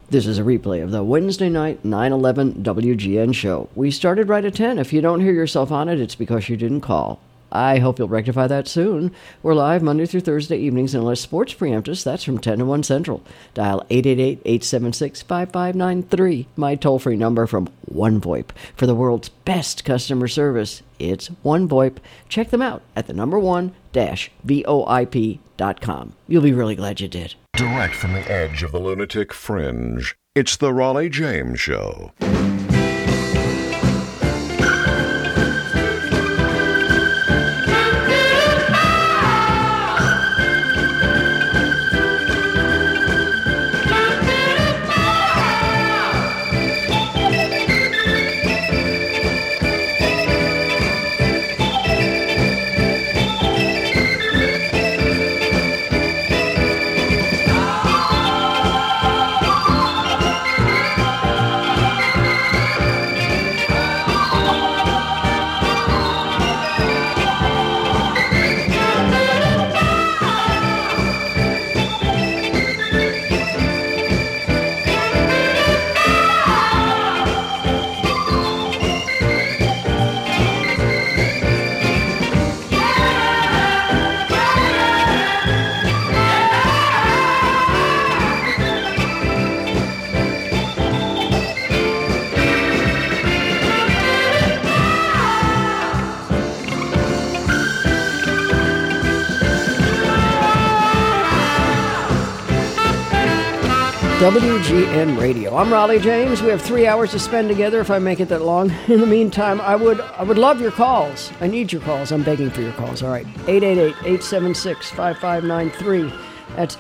This is a replay of the Wednesday night 9/11 WGN show. We started right at 10. If you don't hear yourself on it, it's because you didn't call. I hope you'll rectify that soon. We're live Monday through Thursday evenings, unless sports preempt us. That's from 10 to 1 Central. Dial 888-876-5593, my toll-free number from OneVoIP. For the world's best customer service, it's OneVoIP. Check them out at the number one-voip.com. You'll be really glad you did. Direct from the edge of the lunatic fringe, it's the Raleigh James Show. WGN Radio. I'm Raleigh James. We have 3 hours to spend together if I make it that long. In the meantime, I would love your calls. I need your calls. I'm begging for your calls. All right. 888-876-5593. That's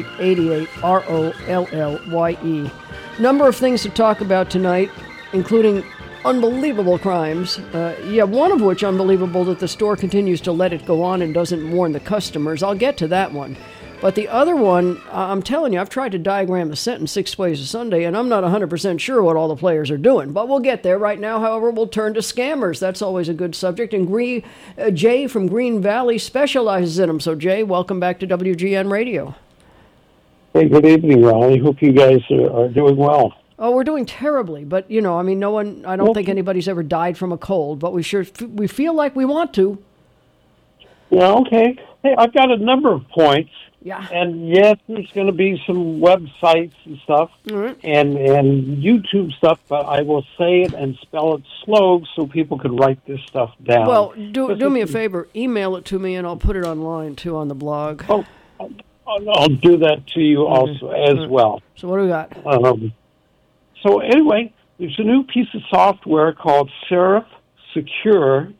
8888-ROLLYE. Number of things to talk about tonight, including unbelievable crimes. One of which unbelievable that the store continues to let it go on and doesn't warn the customers. I'll get to that one. But the other one, I'm telling you, I've tried to diagram the sentence 6 plays a Sunday, and I'm not 100% sure what all the players are doing. But we'll get there. Right now, however, we'll turn to scammers. That's always a good subject. And Jay from Green Valley specializes in them. So, Jay, welcome back to WGN Radio. Hey, good evening, Raleigh. Hope you guys are doing well. Oh, we're doing terribly. But, I don't think anybody's ever died from a cold. But we feel like we want to. Yeah, okay. Hey, I've got a number of points. Yeah. And yes, there's going to be some websites and stuff and YouTube stuff, but I will say it and spell it slow so people can write this stuff down. Well, do me a favor. Email it to me, and I'll put it online, too, on the blog. Oh, I'll do that to you also as well. So what do we got? So anyway, there's a new piece of software called Seraph Secure,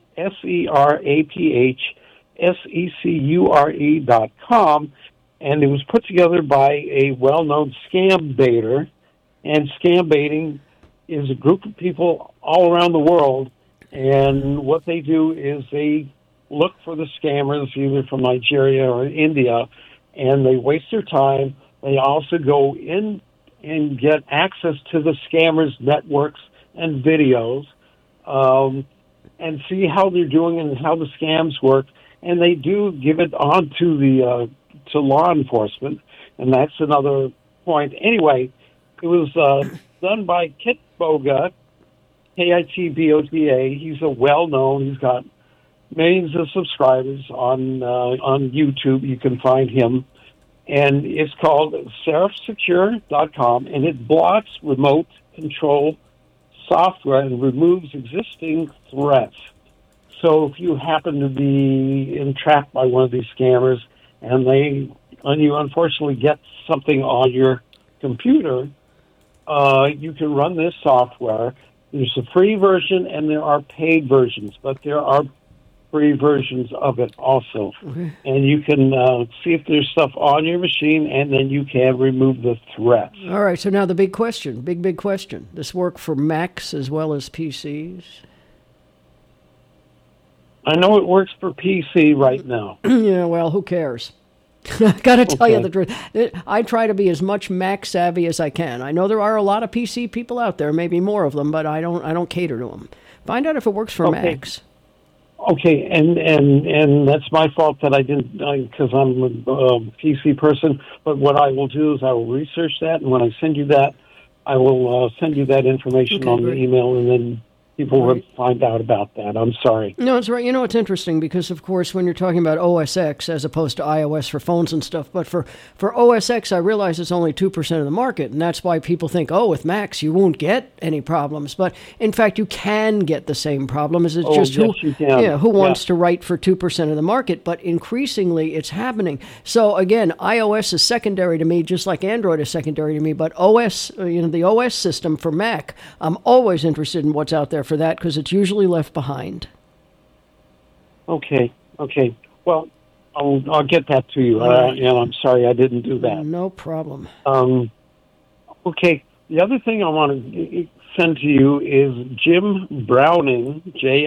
SerapSecure.com, and it was put together by a well-known scam baiter. And scam baiting is a group of people all around the world, and what they do is they look for the scammers either from Nigeria or India, and they waste their time. They also go in and get access to the scammers' networks and videos, and see how they're doing and how the scams work. And they do give it on to to law enforcement, and that's another point. Anyway, it was done by Kit Boga, Kitbota. He's a well-known. He's got millions of subscribers on YouTube. You can find him, and it's called SeraphSecure.com, and it blocks remote control software and removes existing threats. So if you happen to be entrapped by one of these scammers and you unfortunately get something on your computer, you can run this software. There's a free version and there are paid versions, but there are free versions of it also. Okay. And you can see if there's stuff on your machine, and then you can remove the threats. All right, so now the big question, big question. This work for Macs as well as PCs? I know it works for PC right now. Yeah, well, who cares? I got to tell you the truth. I try to be as much Mac savvy as I can. I know there are a lot of PC people out there, maybe more of them, but I don't cater to them. Find out if it works for Macs. Okay, and that's my fault that I didn't, because I'm a PC person. But what I will do is I will research that, and when I send you that, I will send you that information on the email, and then people would find out about that. I'm sorry. No, it's right. You know, it's interesting because, of course, when you're talking about OS X as opposed to iOS for phones and stuff, but for OS X, I realize it's only 2% of the market, and that's why people think, oh, with Macs, you won't get any problems. But, in fact, you can get the same problem. It's just who wants to write for 2% of the market, but increasingly it's happening. So, again, iOS is secondary to me, just like Android is secondary to me, but OS, the OS system for Mac, I'm always interested in what's out there for that because it's usually left behind. Okay. Well, I'll get that to you. And I'm sorry I didn't do that. No problem. Okay. The other thing I want to send to you is Jim Browning,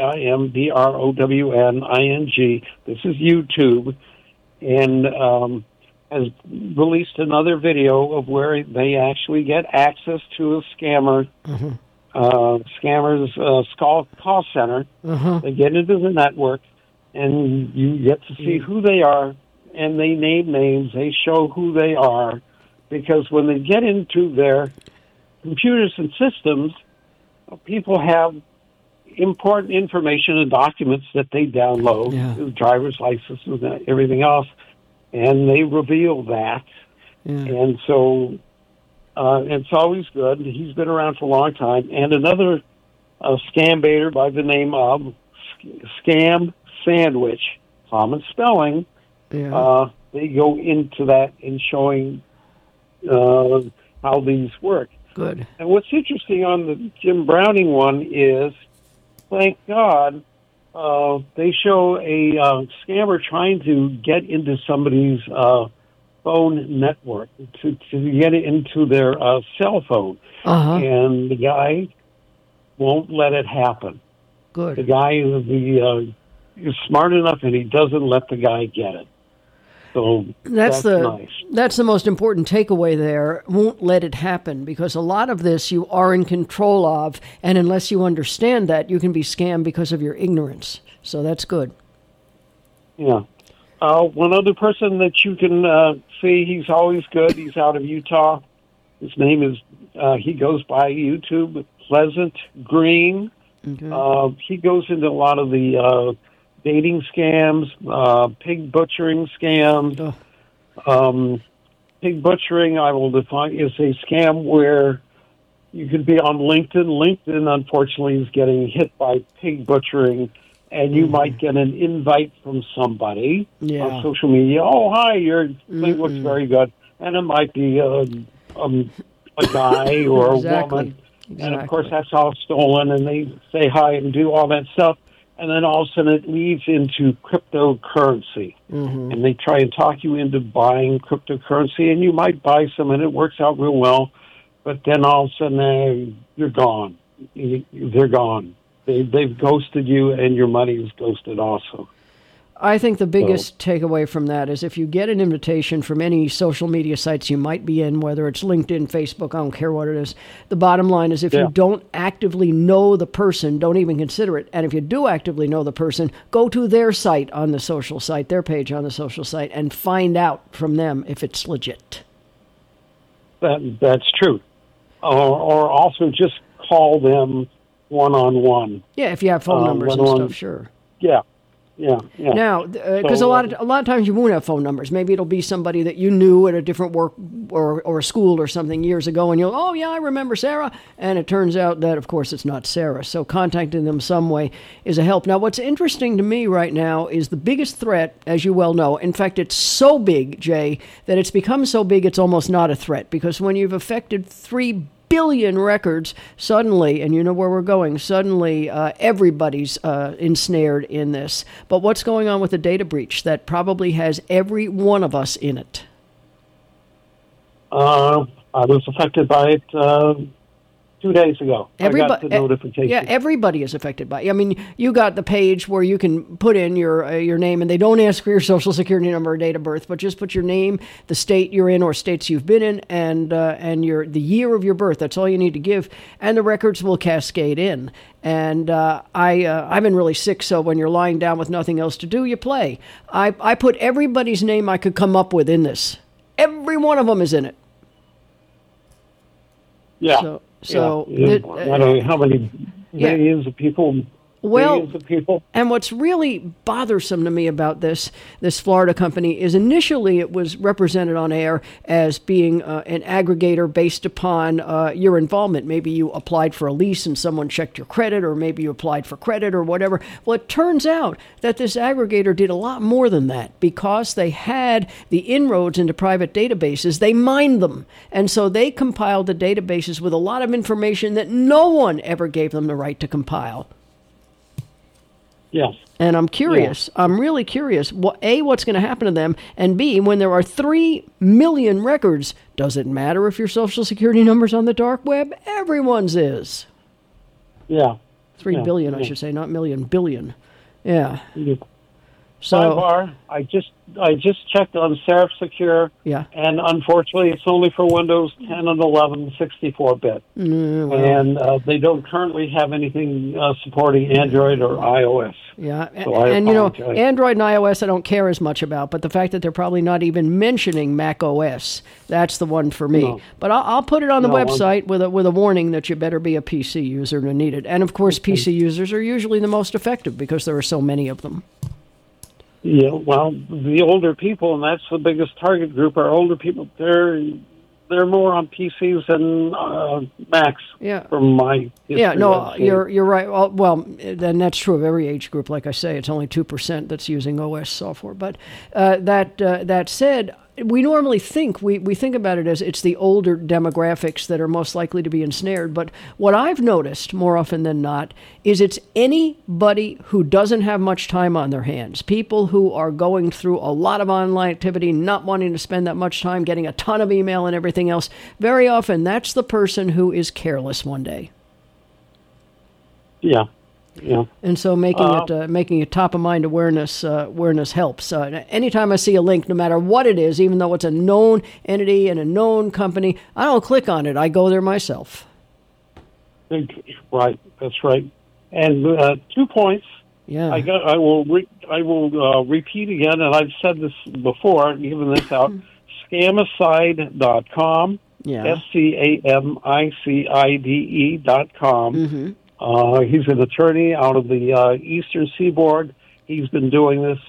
JimBrowning. This is YouTube, and has released another video of where they actually get access to a scammer. Mm-hmm. Scammers call center. Uh-huh. They get into the network, and you get to see who they are, and they name names. They show who they are, because when they get into their computers and systems, people have important information and documents that they download, driver's licenses and everything else, and they reveal that. Yeah. And so it's always good. He's been around for a long time. And another scam baiter by the name of Scam Sandwich, common spelling, they go into that in showing how these work. Good. And what's interesting on the Jim Browning one is, thank God, they show a scammer trying to get into somebody's phone network, to get it into their cell phone. Uh-huh. And the guy won't let it happen. Good. The guy is smart enough, and he doesn't let the guy get it. So that's nice. That's the most important takeaway there. Won't let it happen, because a lot of this you are in control of, and unless you understand that, you can be scammed because of your ignorance. So that's good. Yeah. One other person that you can see, he's always good. He's out of Utah. His name is, he goes by YouTube, Pleasant Green. Okay. He goes into a lot of the dating scams, pig butchering scams. Pig butchering, I will define, is a scam where you could be on LinkedIn. LinkedIn, unfortunately, is getting hit by pig butchering, and you might get an invite from somebody on social media. Oh, hi, your thing looks very good. And it might be a guy or a woman. Exactly. And, of course, that's all stolen, and they say hi and do all that stuff. And then all of a sudden it leads into cryptocurrency. Mm-hmm. And they try and talk you into buying cryptocurrency, and you might buy some, and it works out real well. But then all of a sudden, you're gone. They're gone. They've ghosted you, and your money is ghosted also. I think the biggest takeaway from that is if you get an invitation from any social media sites you might be in, whether it's LinkedIn, Facebook, I don't care what it is, the bottom line is if you don't actively know the person, don't even consider it. And if you do actively know the person, go to their site on the social site, their page on the social site, and find out from them if it's legit. That's true. Or also just call them one-on-one. Yeah, if you have phone numbers and stuff, sure. Yeah. Now, because a lot of times you won't have phone numbers. Maybe it'll be somebody that you knew at a different work or school or something years ago, and you'll, oh yeah, I remember Sarah, and it turns out that, of course, it's not Sarah. So contacting them some way is a help. Now, what's interesting to me right now is the biggest threat, as you well know. In fact, it's so big, Jay, that it's become so big it's almost not a threat, because when you've affected 3 billion records, suddenly, and you know where we're going, suddenly everybody's ensnared in this. But what's going on with the data breach that probably has every one of us in it? I was affected by it 2 days ago. I got the notification. Yeah, everybody is affected by it. I mean, you got the page where you can put in your name, and they don't ask for your social security number or date of birth, but just put your name, the state you're in or states you've been in, and the year of your birth. That's all you need to give, and the records will cascade in. And I've been really sick, so when you're lying down with nothing else to do, you play. I put everybody's name I could come up with in this. Every one of them is in it. Yeah. So I don't know how many millions of people. Well, millions of people. And what's really bothersome to me about this Florida company is initially it was represented on air as being an aggregator based upon your involvement. Maybe you applied for a lease and someone checked your credit, or maybe you applied for credit or whatever. Well, it turns out that this aggregator did a lot more than that. Because they had the inroads into private databases, they mined them. And so they compiled the databases with a lot of information that no one ever gave them the right to compile. Yes. And I'm curious. Yeah. I'm really curious. A, what's going to happen to them? And B, when there are 3 million records, does it matter if your Social Security number's on the dark web? Everyone's is. Yeah. 3 billion, I should say, not million, billion. Yeah. So, sidebar, I just checked on Serif Secure, and unfortunately it's only for Windows 10 and 11 64-bit. And they don't currently have anything supporting Android or iOS. Yeah, and you know, Android and iOS I don't care as much about, but the fact that they're probably not even mentioning Mac OS, that's the one for me. No. But I'll put it on the website with a warning that you better be a PC user to need it. And of course, PC users are usually the most effective because there are so many of them. Yeah, well, the older people, and that's the biggest target group, are older people. They're more on PCs than Macs. Yeah. From my history. Yeah, no, you're right. Well, then that's true of every age group. Like I say, it's only 2% that's using OS software. But that said, we normally think we think about it as it's the older demographics that are most likely to be ensnared. But what I've noticed more often than not is it's anybody who doesn't have much time on their hands. People who are going through a lot of online activity, not wanting to spend that much time, getting a ton of email and everything else. Very often, that's the person who is careless one day. Yeah. Yeah. And so making it top of mind awareness helps. Anytime I see a link, no matter what it is, even though it's a known entity and a known company, I don't click on it. I go there myself. Right. That's right. And 2 points. Yeah. I will repeat again, and I've said this before, given this out. Scamicide.com. Yeah. SCAMICIDE.com. Mm-hmm. He's an attorney out of the Eastern Seaboard. He's been doing this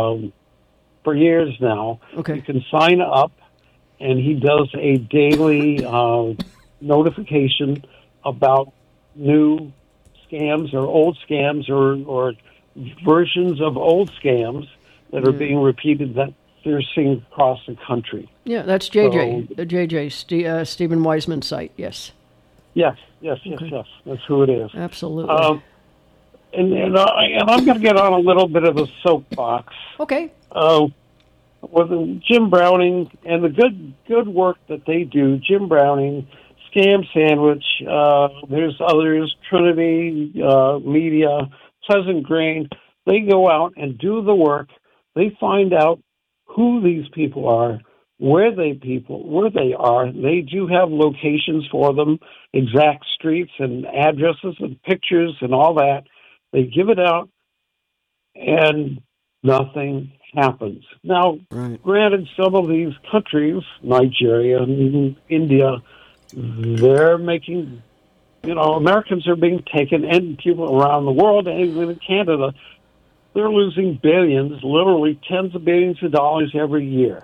for years now. Okay. You can sign up, and he does a daily notification about new scams or old scams or versions of old scams that are being repeated that they're seeing across the country. Yeah, that's JJ, the Stephen Wiseman site, yes. Yes. That's who it is. Absolutely. And I'm going to get on a little bit of a soapbox. Okay. With Jim Browning and the good work that they do, Jim Browning, Scam Sandwich, there's others, Trinity Media, Pleasant Grain. They go out and do the work. They find out who these people are, where they are. They do have locations for them, exact streets and addresses and pictures and all that. They give it out, and nothing happens. Now, Granted, some of these countries, Nigeria and India, they're making, Americans are being taken, and people around the world, and even in Canada, they're losing billions, literally tens of billions of dollars every year.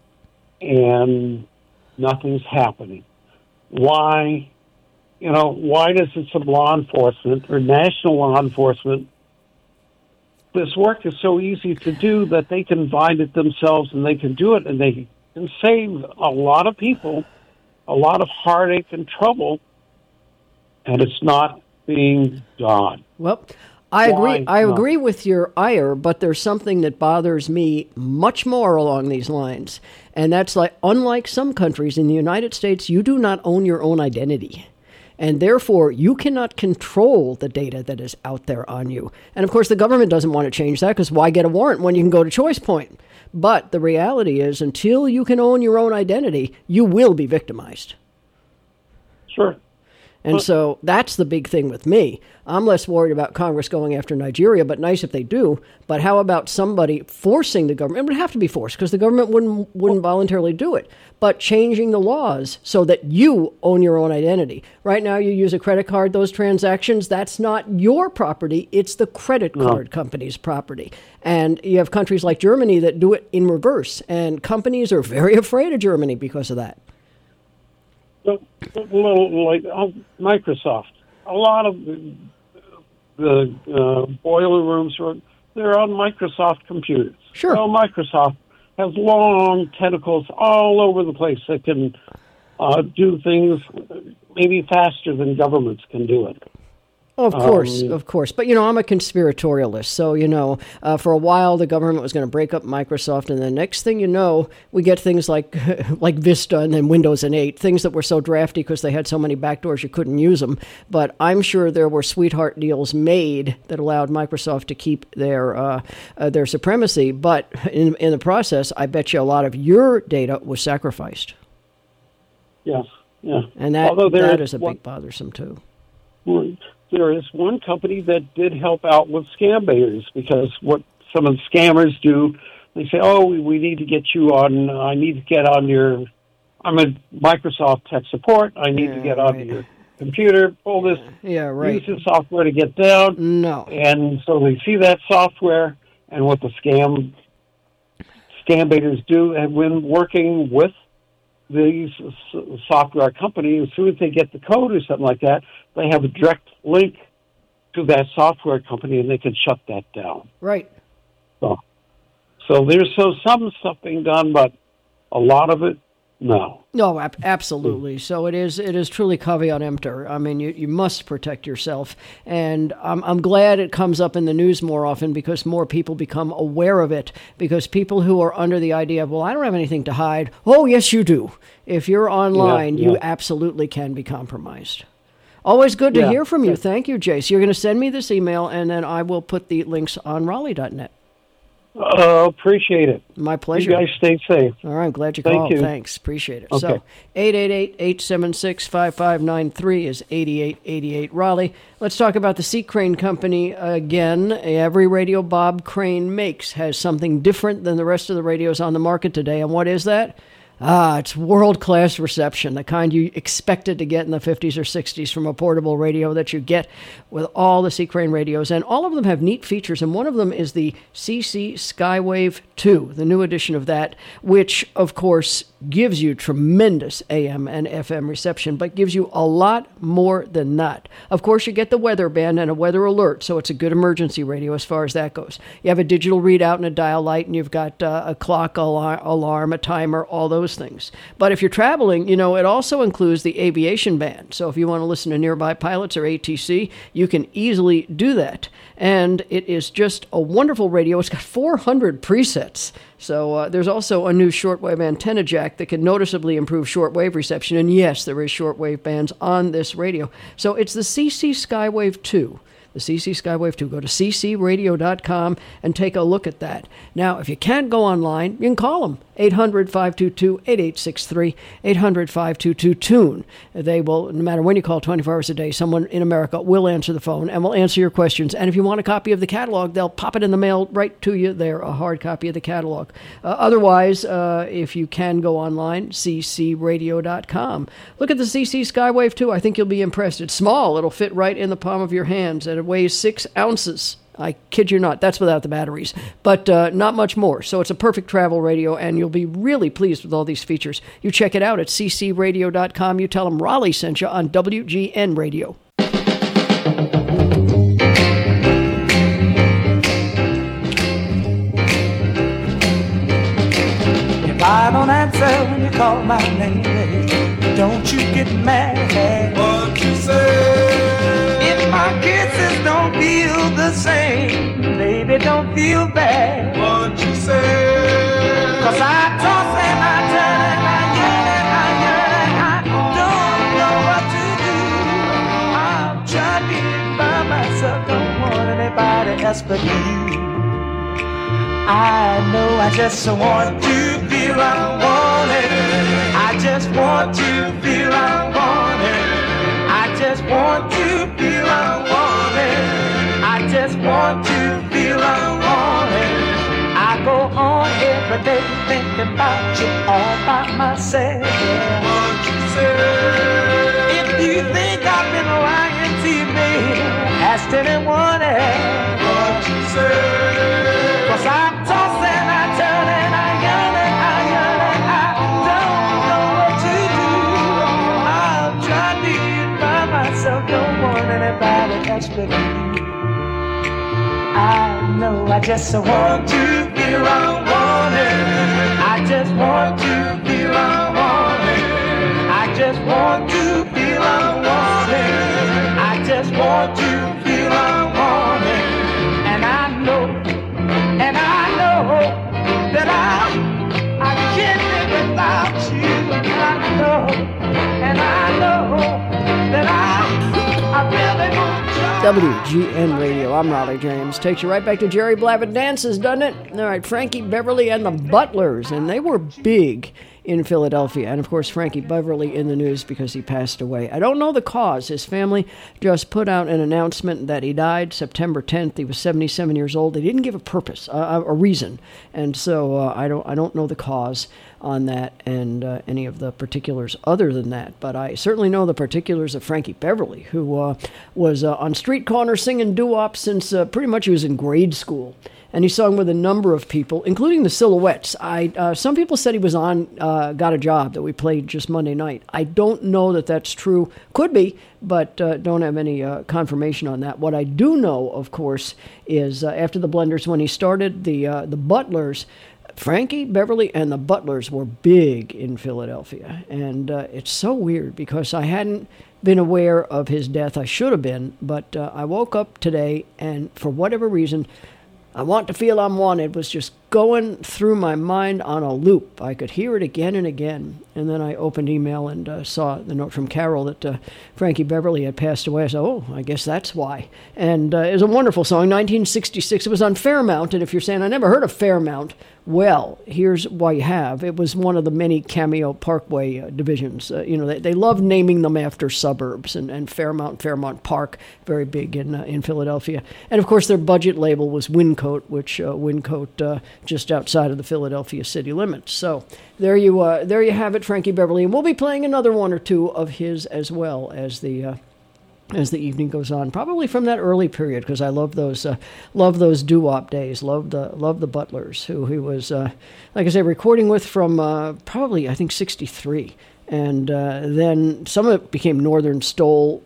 And nothing's happening. Why? Why does some law enforcement or national law enforcement, this work is so easy to do that they can find it themselves and they can do it and they can save a lot of people a lot of heartache and trouble, and it's not being done. Well, I agree with your ire, but there's something that bothers me much more along these lines. And that's like, unlike some countries in the United States, you do not own your own identity. And therefore, you cannot control the data that is out there on you. And of course, the government doesn't want to change that, because why get a warrant when you can go to Choice Point? But the reality is, until you can own your own identity, you will be victimized. Sure. And so that's the big thing with me. I'm less worried about Congress going after Nigeria, but nice if they do. But how about somebody forcing the government? It would have to be forced because the government wouldn't voluntarily do it. But changing the laws so that you own your own identity. Right now, you use a credit card, those transactions, that's not your property. It's the credit card company's property. And you have countries like Germany that do it in reverse. And companies are very afraid of Germany because of that. Like Microsoft, a lot of the boiler rooms they're on Microsoft computers. Sure. So Microsoft has long tentacles all over the place that can do things maybe faster than governments can do it. Of course. But, I'm a conspiratorialist. So, for a while, the government was going to break up Microsoft. And the next thing you know, we get things like Vista and then Windows and 8, things that were so drafty because they had so many backdoors you couldn't use them. But I'm sure there were sweetheart deals made that allowed Microsoft to keep their supremacy. But in the process, I bet you a lot of your data was sacrificed. Yes, yeah. And that is a big bothersome, too. There is one company that did help out with scam baiters, because what some of the scammers do, they say, we need to get you on, I need to get on I'm a Microsoft tech support, I need to get onto your computer, pull this, use this software to get down. No. And so they see that software, and what the scam baiters do, and when working with these software companies, as soon as they get the code or something like that, they have a direct link to that software company, and they can shut that down. Right. So there's some stuff being done, but a lot of it, no. No, absolutely. So it is truly caveat emptor. I mean, you must protect yourself, and I'm glad it comes up in the news more often because more people become aware of it. Because people who are under the idea of, well, I don't have anything to hide. Oh, yes, you do. If you're online, you absolutely can be compromised. Always good to hear from you. Thank you, Jace. You're going to send me this email, and then I will put the links on Raleigh.net. Appreciate it. My pleasure. You guys stay safe. All right, I'm glad you called. Thanks. Appreciate it. Okay. So 888-876-5593 is 8888 Raleigh. Let's talk about the Sea Crane Company again. Every radio Bob Crane makes has something different than the rest of the radios on the market today. And what is that? It's world-class reception, the kind you expected to get in the 50s or 60s from a portable radio that you get with all the Sea Crane radios. And all of them have neat features, and one of them is the CC Skywave 2, the new edition of that, which, of course, gives you tremendous AM and FM reception, but gives you a lot more than that. Of course, you get the weather band and a weather alert, so it's a good emergency radio as far as that goes. You have a digital readout and a dial light, and you've got a clock, alarm, a timer, all those things. But if you're traveling, it also includes the aviation band. So if you want to listen to nearby pilots or ATC, you can easily do that. And it is just a wonderful radio. It's got 400 presets. So there's also a new shortwave antenna jack that can noticeably improve shortwave reception. And yes, there is shortwave bands on this radio. So it's the CC Skywave 2. The CC Skywave 2. Go to ccradio.com and take a look at that. Now, if you can't go online, you can call them. 800-522-8863, 800-522-TUNE. They will, no matter when you call, 24 hours a day, someone in America will answer the phone and will answer your questions. And if you want a copy of the catalog, they'll pop it in the mail right to you there, a hard copy of the catalog. Otherwise, if you can go online, ccradio.com. Look at the CC Skywave 2. I think you'll be impressed. It's small. It'll fit right in the palm of your hands, and it weighs 6 ounces. I kid you not. That's without the batteries, but not much more. So it's a perfect travel radio, and you'll be really pleased with all these features. You check it out at ccradio.com. You tell them Raleigh sent you on WGN Radio. If I don't answer when you call my name, don't you get mad. What you say? If my kisses don't feel the same, baby, don't feel bad. What you say? 'Cause I toss and I turn and I yearn and I yearn and I don't know what to do. I'm trying by myself, don't want anybody else but you. I know I just want to feel unwanted. I just want to feel unwanted. I just just want to feel unwanted. I just want to feel unwanted. I go on every day thinking about you all by myself. What you say? If you think I've been lying to you, baby, ask anyone else. What you say? 'Cause I'm tossing, I turn, and I yearn, and I yearn, and I don't know what to do. I'm trying to get by myself, don't want anybody else but you. I know I just want to feel unwanted. I just want to feel unwanted. I just want to feel unwanted. I just want to feel unwanted. And I know that I can't live without you. I know that I really want you. WGN Radio, I'm Raleigh James. Takes you right back to Jerry Blavat Dances, doesn't it? All right, Frankie Beverly and the Butlers, and they were big in Philadelphia. And, of course, Frankie Beverly in the news because he passed away. I don't know the cause. His family just put out an announcement that he died September 10th. He was 77 years old. They didn't give a purpose, a reason. And so I don't know the cause on that and any of the particulars other than that. But I certainly know the particulars of Frankie Beverly, who was on street corners singing doo-wop since pretty much he was in grade school. And he sung with a number of people, including the Silhouettes. Some people said he was on Got a Job that we played just Monday night. I don't know that that's true. Could be, but don't have any confirmation on that. What I do know, of course, is after the Blenders, when he started the Butlers, Frankie Beverly and the Butlers were big in Philadelphia. And it's so weird because I hadn't been aware of his death. I should have been, but I woke up today and for whatever reason, I Want to Feel Unwanted was just going through my mind on a loop. I could hear it again and again. And then I opened email and saw the note from Carol that Frankie Beverly had passed away. I said, oh, I guess that's why. And it was a wonderful song, 1966. It was on Fairmount. And if you're saying, I never heard of Fairmount, well, here's why you have. It was one of the many Cameo Parkway divisions. They love naming them after suburbs, and Fairmount Park, very big in Philadelphia. And, of course, their budget label was Wyncote, which Wyncote just outside of the Philadelphia city limits. So there you have it, Frankie Beverly. And we'll be playing another one or two of his as well as the evening goes on, probably from that early period, because I love those doo-wop days. Love the Butlers, who he was, like I say, recording with from probably I think 63, and then some of it became Northern Soul,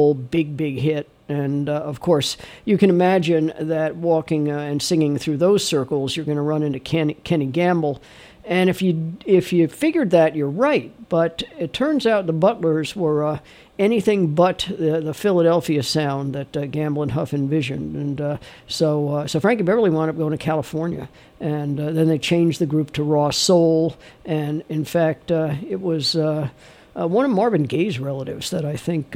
big hit. And, of course, you can imagine that walking and singing through those circles, you're going to run into Kenny Gamble. And if you figured that, you're right. But it turns out the Butlers were anything but the Philadelphia sound that Gamble and Huff envisioned. And so Frankie Beverly wound up going to California. And then they changed the group to Raw Soul. And, in fact, it was one of Marvin Gaye's relatives that I think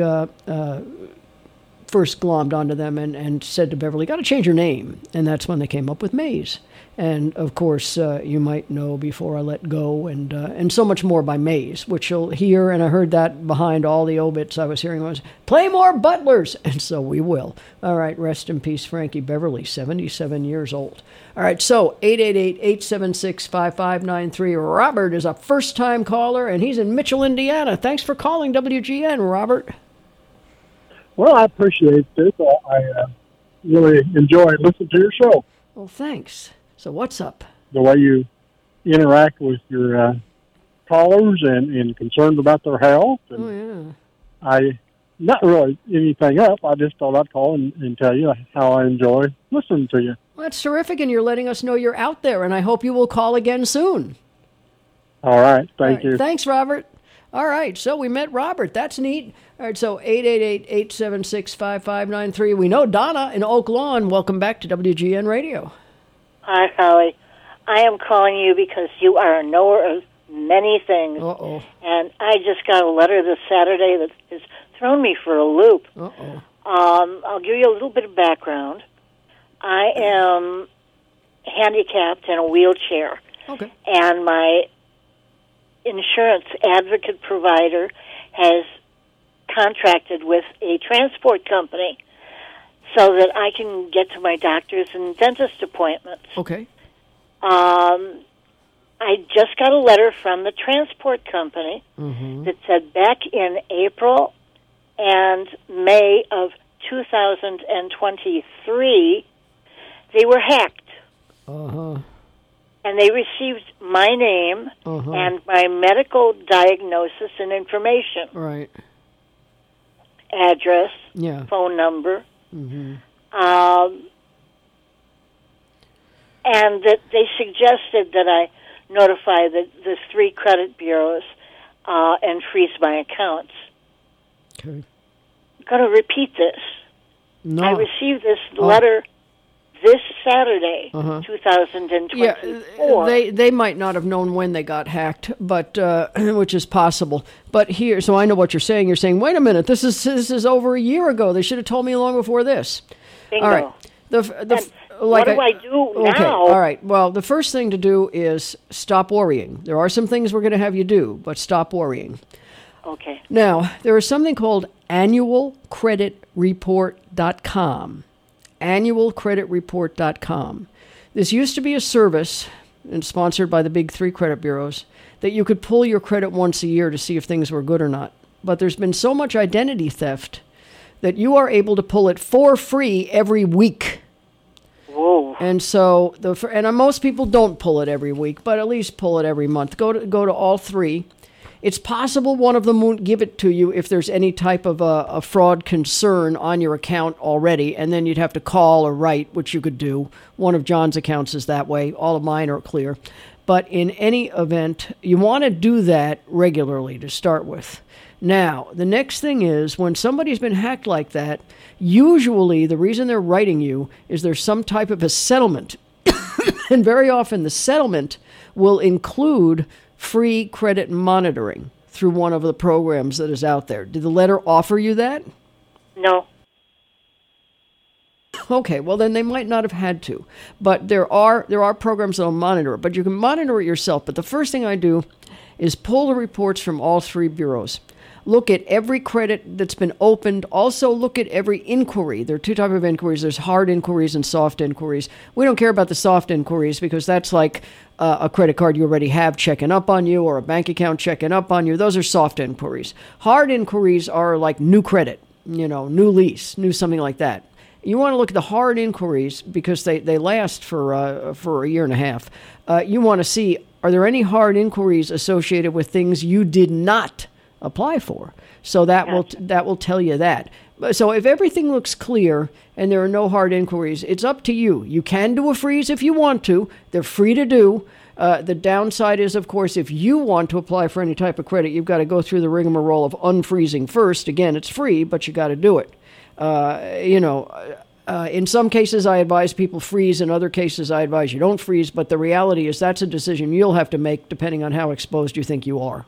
first glommed onto them and said to Beverly, got to change your name. And that's when they came up with Maze. And, of course, you might know Before I Let Go and so much more by Maze, which you'll hear, and I heard that behind all the obits I was hearing was, play more Butlers! And so we will. All right, rest in peace, Frankie Beverly, 77 years old. All right, so 888-876-5593. Robert is a first-time caller, and he's in Mitchell, Indiana. Thanks for calling WGN, Robert. Well, I appreciate this. I really enjoy listening to your show. Well, thanks. So what's up? The way you interact with your callers and concerned about their health. And not really anything up. I just thought I'd call and tell you how I enjoy listening to you. Well, that's terrific, and you're letting us know you're out there, and I hope you will call again soon. All right. Thank you. Thanks, Robert. All right, so we met Robert. That's neat. All right, so 888-876-5593. We know Donna in Oak Lawn. Welcome back to WGN Radio. Hi, Holly. I am calling you because you are a knower of many things. Uh-oh. And I just got a letter this Saturday that has thrown me for a loop. Uh-oh. I'll give you a little bit of background. I am handicapped in a wheelchair. Okay. And my insurance advocate provider has contracted with a transport company so that I can get to my doctor's and dentist appointments. Okay. I just got a letter from the transport company that said back in April and May of 2023, they were hacked. And they received my name and my medical diagnosis and information. Right. Address, phone number. And that they suggested that I notify the 3 credit bureaus and freeze my accounts. Okay. I'm going to repeat this. No. I received this letter this Saturday, 2024. Yeah, they might not have known when they got hacked, but which is possible. But here, so I know what you're saying. You're saying, wait a minute, this is over a year ago. They should have told me long before this. Bingo. All right. What do I do now? Okay, all right. Well, the first thing to do is stop worrying. There are some things we're going to have you do, but stop worrying. Okay. Now, there is something called annualcreditreport.com. Annualcreditreport.com. This used to be a service, and sponsored by the big 3 credit bureaus, that you could pull your credit once a year to see if things were good or not. But there's been so much identity theft that you are able to pull it for free every week. Whoa. And so, most people don't pull it every week, but at least pull it every month. Go to all 3. It's possible one of them won't give it to you if there's any type of a fraud concern on your account already, and then you'd have to call or write, which you could do. One of John's accounts is that way. All of mine are clear. But in any event, you want to do that regularly to start with. Now, the next thing is, when somebody's been hacked like that, usually the reason they're writing you is there's some type of a settlement. And very often the settlement will include free credit monitoring through one of the programs that is out there. Did the letter offer you that? No. Okay, well then they might not have had to. But there are programs that will monitor it. But you can monitor it yourself. But the first thing I do is pull the reports from all 3 bureaus. Look at every credit that's been opened. Also look at every inquiry. There are 2 types of inquiries. There's hard inquiries and soft inquiries. We don't care about the soft inquiries because that's like a credit card you already have checking up on you or a bank account checking up on you. Those are soft inquiries. Hard inquiries are like new credit, new lease, new something like that. You want to look at the hard inquiries because they last for a year and a half. You want to see, are there any hard inquiries associated with things you did not apply for? So that will tell you that. So if everything looks clear and there are no hard inquiries, it's up to you. You can do a freeze if you want to. They're free to do. The downside is, of course, if you want to apply for any type of credit, you've got to go through the rigmarole of unfreezing first. Again, it's free, but you got to do it. In some cases, I advise people freeze. In other cases, I advise you don't freeze. But the reality is that's a decision you'll have to make depending on how exposed you think you are.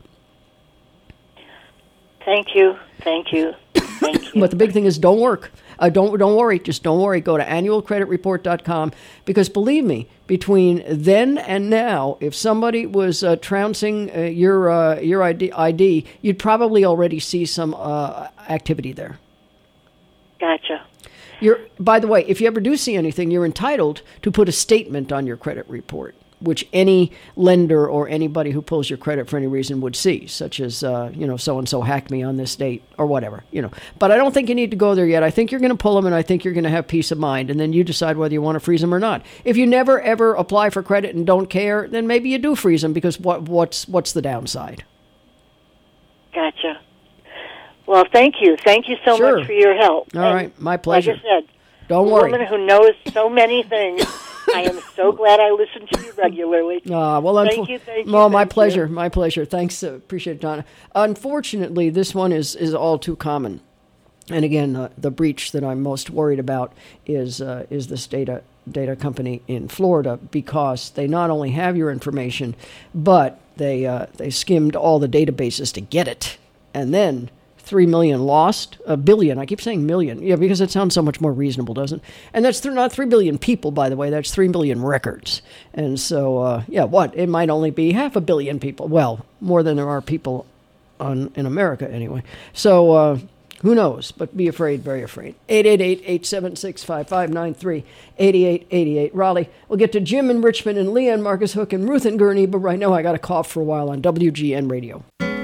Thank you. But the big thing is don't worry. Just don't worry. Go to annualcreditreport.com because believe me, between then and now, if somebody was trouncing your ID, you'd probably already see some activity there. Gotcha. By the way, if you ever do see anything, you're entitled to put a statement on your credit report, which any lender or anybody who pulls your credit for any reason would see, such as, so-and-so hacked me on this date or whatever, But I don't think you need to go there yet. I think you're going to pull them, and I think you're going to have peace of mind, and then you decide whether you want to freeze them or not. If you never, ever apply for credit and don't care, then maybe you do freeze them because what's the downside? Gotcha. Well, thank you. Thank you so much for your help. All right, my pleasure. Like I said, don't worry. A woman who knows so many things. I am so glad I listen to you regularly. Thank you. Well, my pleasure. My pleasure. Thanks. Appreciate it, Donna. Unfortunately, this one is all too common. And again, the breach that I'm most worried about is this data company in Florida because they not only have your information, but they skimmed all the databases to get it, and then 3 million lost, a billion. I keep saying million. Yeah, because it sounds so much more reasonable, doesn't it? And that's not 3 billion people, by the way. That's 3 million records. And so, it might only be 500 million people. Well, more than there are people in America anyway. So, Who knows? But be afraid, very afraid. 888-876-5593, 8888. Raleigh. We'll get to Jim in Richmond and Leah and Marcus Hook and Ruth and Gurney, but right now I got a cough for a while on WGN Radio.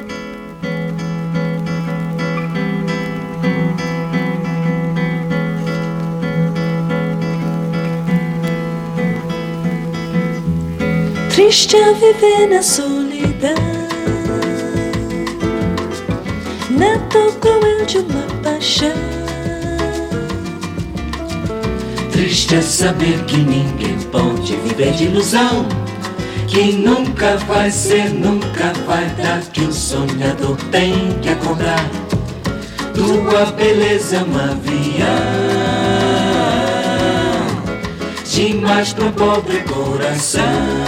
Triste a viver na solidão, na dor cruel de uma paixão. Triste é saber que ninguém pode viver de ilusão, que nunca vai ser, nunca vai dar, que o sonhador tem que acordar. Tua beleza é um avião demais para um pobre coração,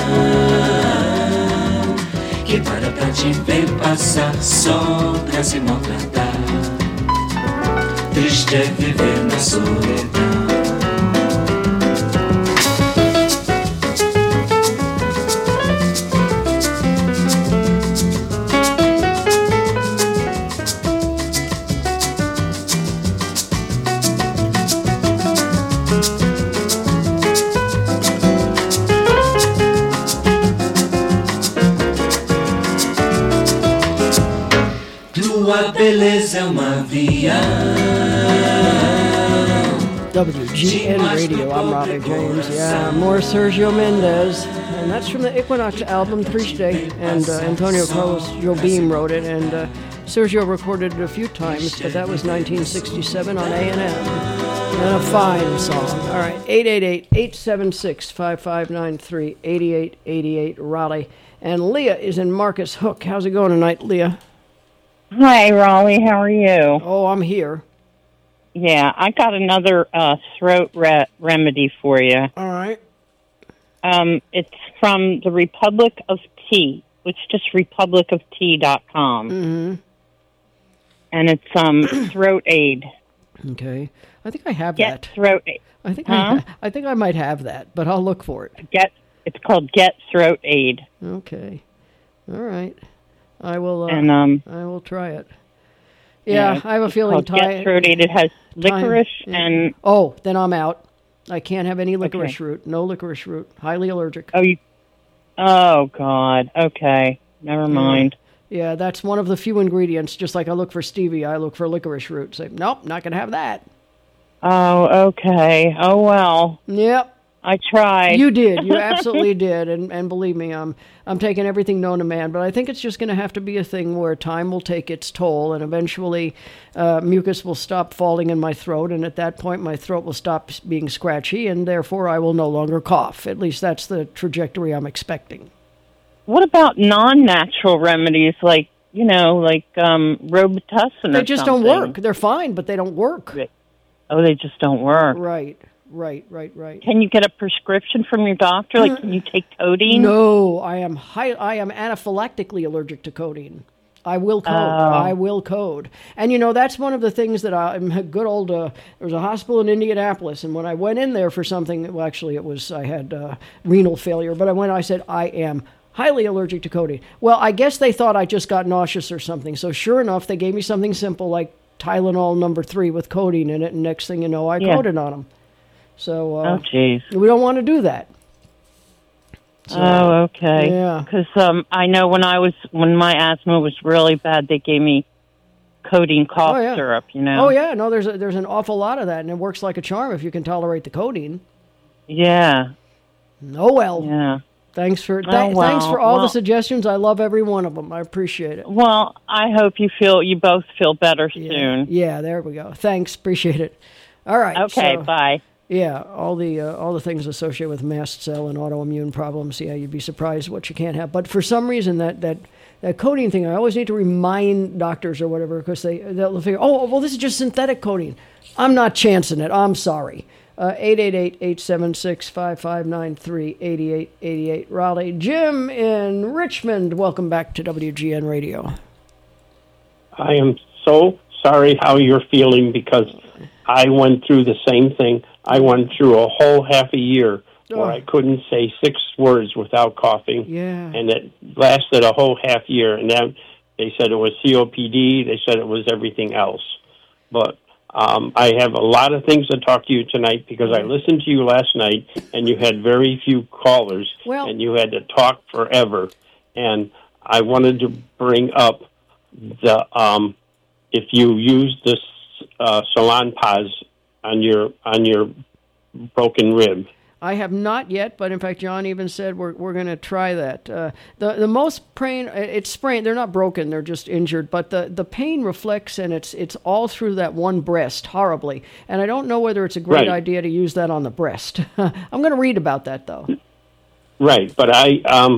que para pra te ver passar só pra se maltratar. Triste é viver na solidão. Beleza é um avião. WGN Radio, I'm Raleigh James. Yeah, more Sergio Mendes. And that's from the Equinox album, Triste. And Antonio Carlos Jobim wrote it. And Sergio recorded it a few times, but that was 1967 on A&M. And a fine song. All right, 888-876-5593, 8888 Raleigh. And Leah is in Marcus Hook. How's it going tonight, Leah? Hi, Raleigh. How are you? Oh, I'm here. Yeah, I got another throat remedy for you. All right. It's from the Republic of Tea. It's just republicoftea.com. Mm-hmm. And it's throat aid. Okay. I think I have Get that. Throat aid. I think I might have that, but I'll look for it. It's called Get Throat Aid. Okay. All right. I will. I will try it. Yeah, I have a feeling. Get Throat Aid. It has licorice and. Oh, then I'm out. I can't have any licorice root. No licorice root. Highly allergic. Oh God. Okay. Never mind. Yeah, that's one of the few ingredients. Just like I look for stevia, I look for licorice root. Say, nope, not gonna have that. Oh, okay. Oh well. Yep. I tried. You did. You absolutely did. And believe me, I'm taking everything known to man. But I think it's just going to have to be a thing where time will take its toll, and eventually mucus will stop falling in my throat, and at that point my throat will stop being scratchy, and therefore I will no longer cough. At least that's the trajectory I'm expecting. What about non-natural remedies like Robitussin? They just don't work. They're fine, but they don't work. Oh, they just don't work. Right. Can you get a prescription from your doctor? Like, can you take codeine? No, I am anaphylactically allergic to codeine. I will code. I will code. And, that's one of the things that I'm a good old, there was a hospital in Indianapolis, and when I went in there for something, well, actually I had renal failure, but I said, I am highly allergic to codeine. Well, I guess they thought I just got nauseous or something. So sure enough, they gave me something simple like Tylenol number 3 with codeine in it, and next thing you know, I coded on them. So, we don't want to do that. So, okay. Yeah. Because I know when my asthma was really bad, they gave me codeine cough syrup. Oh yeah, no, there's an awful lot of that, and it works like a charm if you can tolerate the codeine. Yeah. Oh well. Yeah. Thanks for all the suggestions. I love every one of them. I appreciate it. Well, I hope you both feel better soon. Yeah, there we go. Thanks, appreciate it. All right. Okay, bye. Yeah, all the things associated with mast cell and autoimmune problems. Yeah, you'd be surprised what you can't have. But for some reason, that codeine thing, I always need to remind doctors or whatever because they'll figure, oh, well, this is just synthetic codeine. I'm not chancing it. I'm sorry. 888-876-5593, 8888 Raleigh. Jim in Richmond, welcome back to WGN Radio. I am so sorry how you're feeling because I went through the same thing. I went through a whole half a year where I couldn't say 6 words without coughing. Yeah. And it lasted a whole half year. And then they said it was COPD. They said it was everything else. but I have a lot of things to talk to you tonight because I listened to you last night, and you had very few callers, and you had to talk forever. And I wanted to bring up the if you use this Salonpas on your broken rib. I have not yet, but in fact, John even said we're going to try that. The most pain, it's sprained. They're not broken; they're just injured. But the pain reflects, and it's all through that one breast, horribly. And I don't know whether it's a great idea to use that on the breast. I'm going to read about that though. Right, but I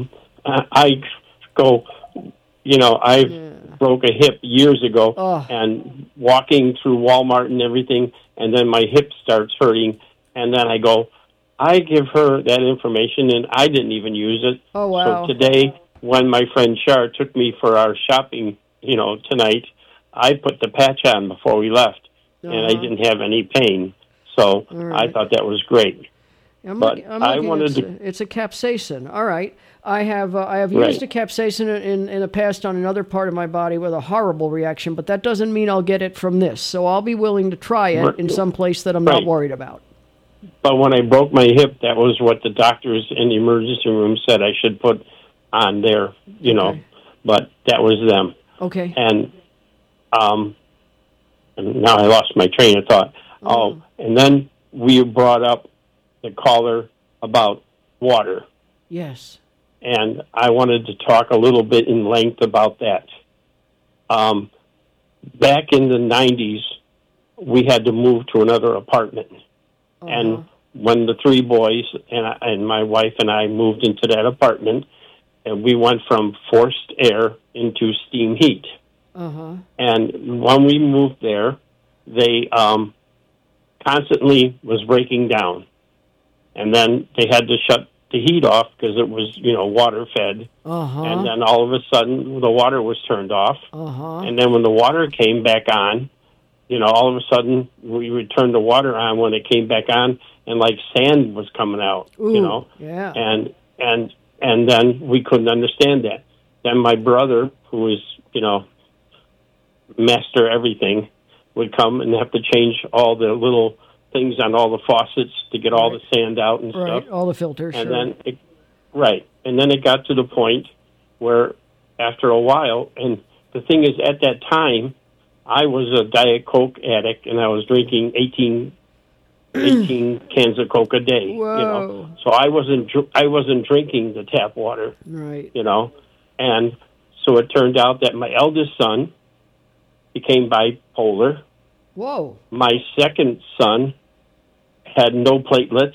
go. I broke a hip years ago, and walking through Walmart and everything, and then my hip starts hurting, and then I go. I give her that information, and I didn't even use it. Oh, wow. So today, when my friend Char took me for our shopping, tonight, I put the patch on before we left, and I didn't have any pain. So I thought that was great. It's a capsaicin. All right. I have used a capsaicin in the past on another part of my body with a horrible reaction, but that doesn't mean I'll get it from this. So I'll be willing to try it in some place that I'm not worried about. But when I broke my hip, that was what the doctors in the emergency room said I should put on there, but that was them. Okay. And now I lost my train of thought. And then we brought up the caller about water. Yes. And I wanted to talk a little bit in length about that. Back in the 90s, we had to move to another apartment. And when the three boys and my wife and I moved into that apartment, and we went from forced air into steam heat. And when we moved there, they constantly was breaking down. And then they had to shut the heat off because it was, water fed. And then all of a sudden, the water was turned off. And then when the water came back on, all of a sudden we would turn the water on when it came back on, and like sand was coming out. Yeah. And then we couldn't understand that. Then my brother, who was master everything, would come and have to change all the little things on all the faucets to get all the sand out and stuff. All the filters. And then it got to the point where after a while, and the thing is, at that time, I was a Diet Coke addict, and I was drinking 18 cans of Coke a day. Whoa. So I wasn't drinking the tap water. Right. And so it turned out that my eldest son became bipolar. Whoa. My second son had no platelets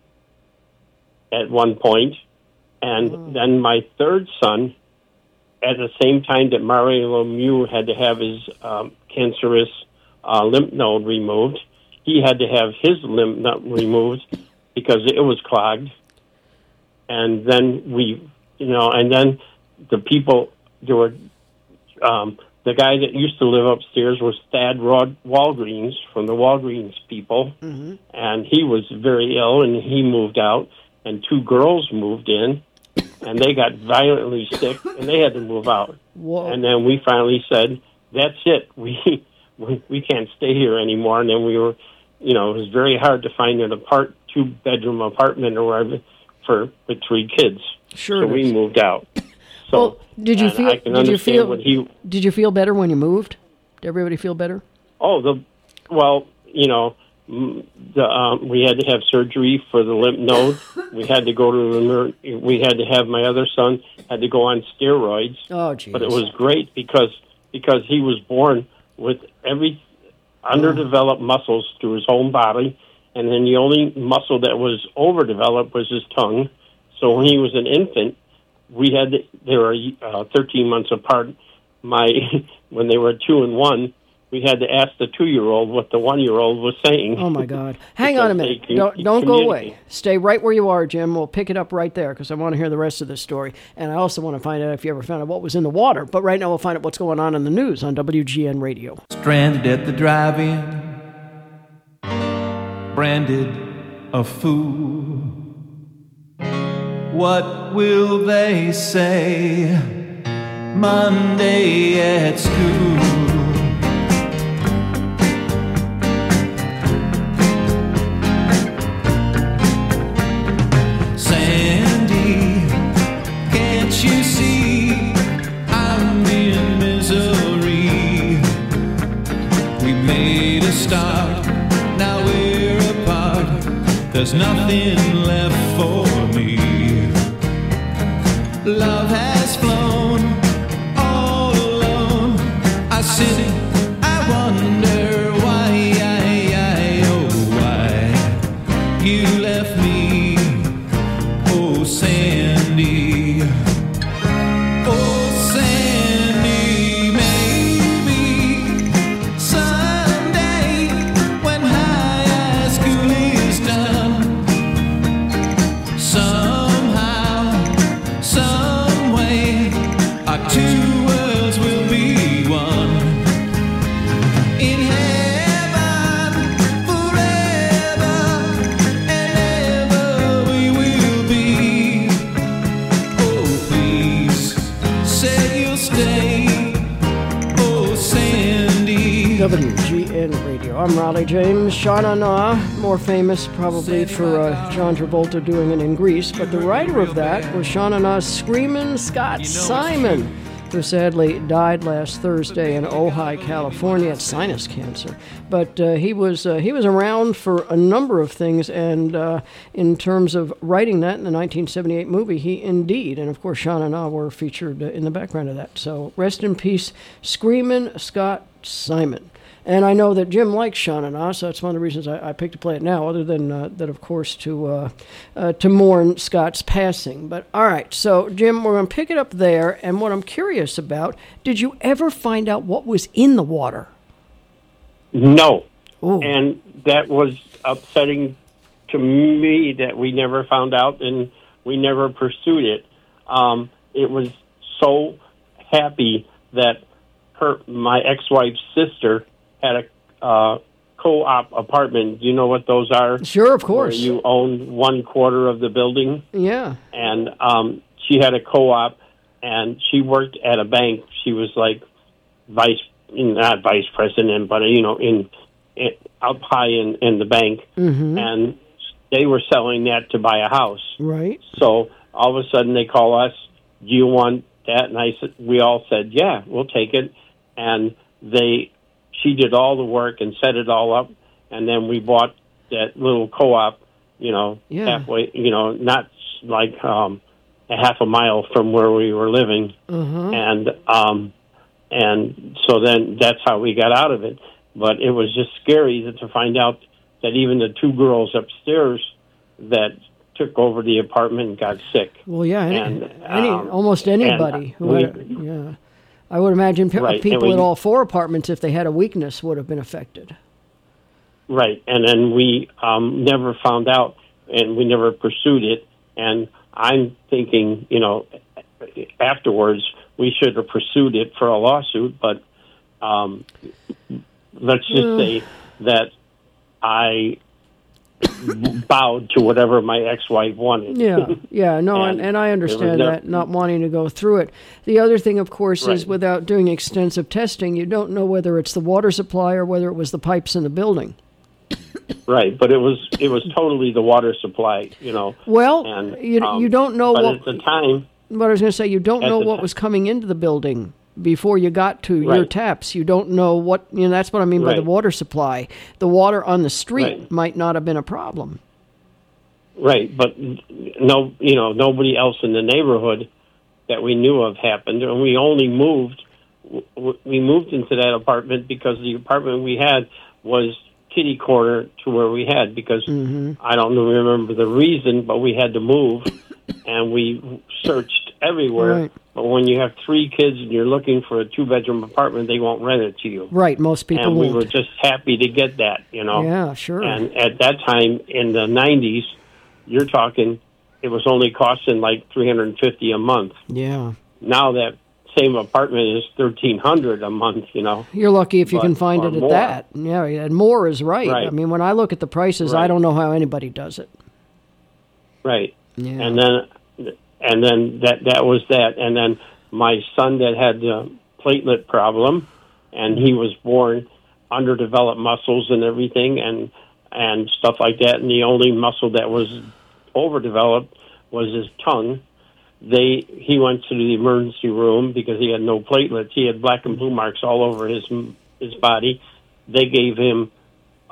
at one point, and then my third son, at the same time that Mario Lemieux had to have his cancerous lymph node removed, he had to have his lymph node removed because it was clogged. And then and then the people, there were, the guy that used to live upstairs was Thad Walgreens from the Walgreens people, and he was very ill, and he moved out, and two girls moved in, and they got violently sick, and they had to move out. Whoa. And then we finally said, that's it. We can't stay here anymore. And then we were, it was very hard to find an two-bedroom apartment or whatever for the three kids. Sure. So we moved out. So well, did you feel better when you moved? Did everybody feel better? We had to have surgery for the lymph node. We had to go to we had to have my other son had to go on steroids. Oh, geez. But it was great because he was born with underdeveloped muscles through his whole body, and then the only muscle that was overdeveloped was his tongue. So when he was an infant, they were 13 months apart. When they were 2 and 1, we had to ask the 2-year-old what the 1-year-old was saying. Oh my God! Hang on a minute. Don't go away. Stay right where you are, Jim. We'll pick it up right there because I want to hear the rest of this story, and I also want to find out if you ever found out what was in the water. But right now, we'll find out what's going on in the news on WGN Radio. Stranded at the drive-in, branded a fool. What will they say Monday at school? start. Now we're apart. There's nothing left for me. Love has flown all alone. I sit, I wonder why, oh why you left me, oh Sandy, oh Sandy. Maybe someday when high school is done, somehow, some way, our two worlds will be one. In heaven, forever and ever we will be. Oh, please say you'll stay, oh Sandy. WGN Radio. I'm Raleigh James. Sha Na Na, more famous probably for John Travolta doing it in Grease, but the writer of that was Sha Na Na's Screamin' Scott Simon, who sadly died last Thursday in Ojai, California, at sinus cancer. But he was around for a number of things, and in terms of writing that in the 1978 movie, he indeed, and of course Sha Na Na were featured in the background of that. So rest in peace, Screamin' Scott Simon. And I know that Jim likes Sha Na Na, so that's one of the reasons I picked to play it now, other than that, of course, to mourn Scott's passing. But all right, so Jim, we're going to pick it up there, and what I'm curious about, did you ever find out what was in the water? No. Ooh. And that was upsetting to me that we never found out and we never pursued it. It was so happy that my ex-wife's sister had a co-op apartment. Do you know what those are? Sure, of course. Where you own 1/4 of the building. Yeah. And she had a co-op, and she worked at a bank. She was like not vice president, but in up high in the bank. Mm-hmm. And they were selling that to buy a house. Right. So all of a sudden they call us, do you want that? And we all said, yeah, we'll take it. And she did all the work and set it all up, and then we bought that little co-op, halfway, not like a half a mile from where we were living, and so then that's how we got out of it. But it was just scary to find out that even the two girls upstairs that took over the apartment got sick. Well, yeah, almost anybody. I would imagine people in all 4 apartments, if they had a weakness, would have been affected. Right, and then we never found out, and we never pursued it. And I'm thinking, afterwards, we should have pursued it for a lawsuit, but let's just say that I bowed to whatever my ex-wife wanted. And I understand that, not wanting to go through it. The other thing, of course, is without doing extensive testing, you don't know whether it's the water supply or whether it was the pipes in the building. Right, but it was totally the water supply, Well, and, you don't know but what... at the time... What I was going to say, you don't know what was coming into the building before you got to your taps. You don't know what, that's what I mean by the water supply. The water on the street might not have been a problem. Right, but nobody else in the neighborhood that we knew of happened, and we only moved into that apartment because the apartment we had was kitty corner to where we had, because I don't remember the reason, but we had to move, and we searched everywhere. Right. But when you have 3 kids and you're looking for a 2-bedroom apartment, they won't rent it to you. Right, most people won't. And we were just happy to get that, Yeah, sure. And at that time, in the 90s, you're talking, it was only costing like $350 a month. Yeah. Now that same apartment is $1,300 a month, You're lucky if you can find it at more. That. Yeah, and more is right. I mean, when I look at the prices, I don't know how anybody does it. Right. Yeah. And then that was that. And then my son that had the platelet problem, and he was born underdeveloped muscles and everything, and stuff like that. And the only muscle that was overdeveloped was his tongue. He went to the emergency room because he had no platelets. He had black and blue marks all over his body. They gave him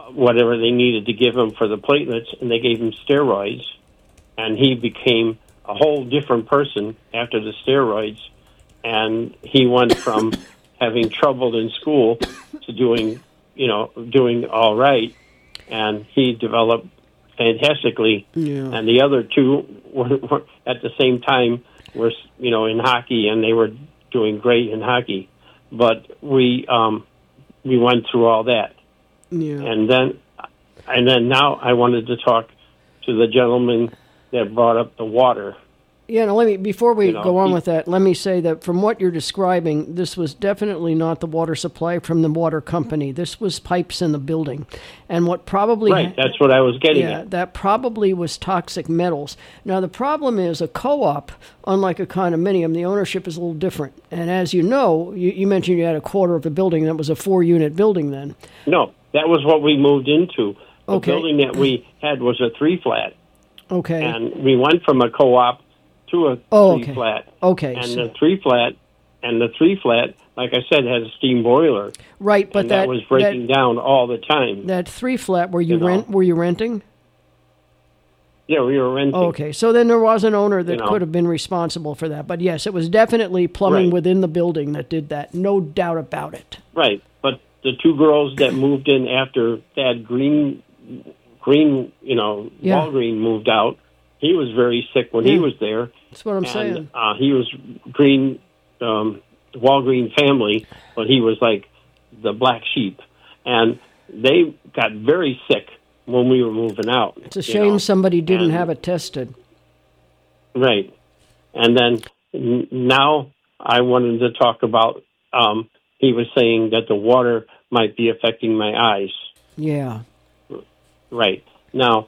whatever they needed to give him for the platelets, and they gave him steroids, and he became a whole different person after the steroids, and he went from having trouble in school to doing all right, and he developed fantastically. Yeah. And the other two were at the same time were in hockey, and they were doing great in hockey. But we went through all that, and then now I wanted to talk to the gentleman that brought up the water. Yeah, now before we go on with that, let me say that from what you're describing, this was definitely not the water supply from the water company. This was pipes in the building. And what probably... Right, that's what I was getting at. That probably was toxic metals. Now, the problem is a co-op, unlike a condominium, the ownership is a little different. And as you know, you mentioned you had a quarter of the building. That was a 4-unit building then. No, that was what we moved into. The building that we had was a 3-flat. Okay. And we went from a co-op to a 3-flat. Okay. And the 3-flat, like I said, had a steam boiler. Right, but that was breaking down all the time. That 3-flat, were you renting? Yeah, we were renting. Okay, so then there was an owner that could have been responsible for that. But yes, it was definitely plumbing within the building that did that. No doubt about it. Right, but the two girls that moved in after Thad Green, Walgreen moved out, he was very sick when he was there. That's what I'm saying. He was Walgreen family, but he was like the black sheep. And they got very sick when we were moving out. It's a shame somebody didn't have it tested. Right. And then now I wanted to talk about, he was saying that the water might be affecting my eyes. Yeah. Right. Now,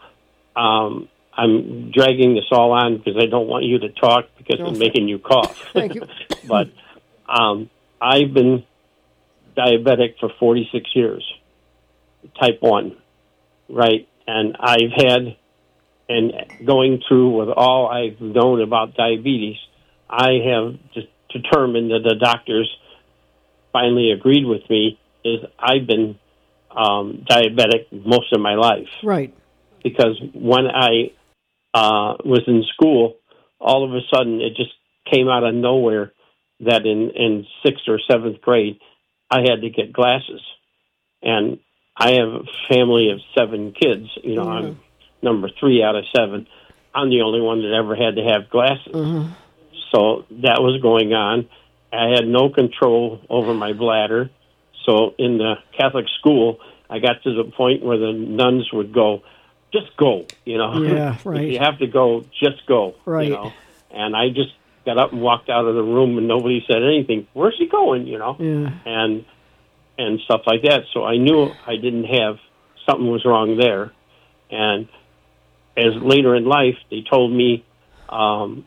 I'm dragging this all on because I don't want you to talk because I'm making you cough. Thank you. But I've been diabetic for 46 years, type 1, right? And I've had, and going through with all I've known about diabetes, I have determined that the doctors finally agreed with me is I've been diabetic most of my life. Right. Because when I was in school, all of a sudden it just came out of nowhere that in 6th or 7th grade, I had to get glasses. And I have a family of 7 kids. I'm number 3 out of 7. I'm the only one that ever had to have glasses. Mm-hmm. So that was going on. I had no control over my bladder. So in the Catholic school, I got to the point where the nuns would go, just go, Yeah, right. If you have to go, just go, right. And I just got up and walked out of the room, and nobody said anything. Where's he going, Yeah. And stuff like that. So I knew I didn't have, something was wrong there. And as later in life, they told me, one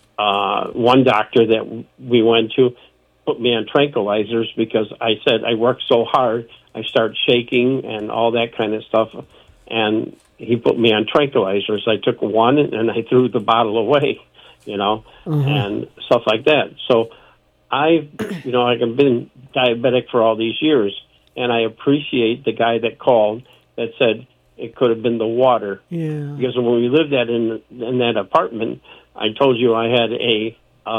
doctor that we went to put me on tranquilizers because I said I worked so hard, I start shaking and all that kind of stuff. And he put me on tranquilizers. I took one and I threw the bottle away, and stuff like that. So I've been diabetic for all these years, and I appreciate the guy that called that said it could have been the water. Yeah. Because when we lived in that apartment, I told you I had a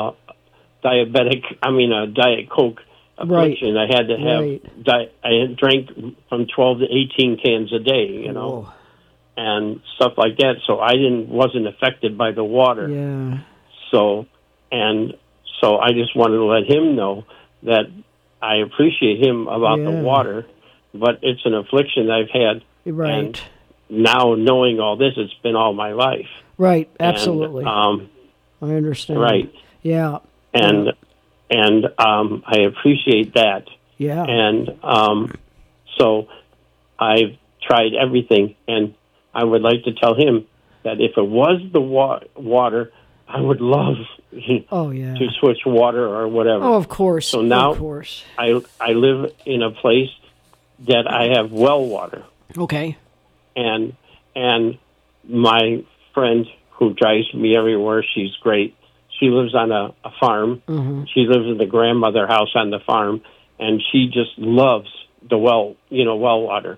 Diet Coke affliction. Right. I had to have, I had drank from 12 to 18 cans a day, Whoa. and stuff like that. So I wasn't affected by the water. Yeah. So I just wanted to let him know that I appreciate him about the water, but it's an affliction I've had. Right. And now knowing all this, it's been all my life. Right. Absolutely. And, I understand. Right. Yeah. And I appreciate that. Yeah. And so I've tried everything, and I would like to tell him that if it was the water, I would love to switch water or whatever. Oh, of course. So now of course. I live in a place that I have well water. Okay. And my friend who drives me everywhere, she's great. She lives on a farm. Mm-hmm. She lives in the grandmother house on the farm, and she just loves the well water.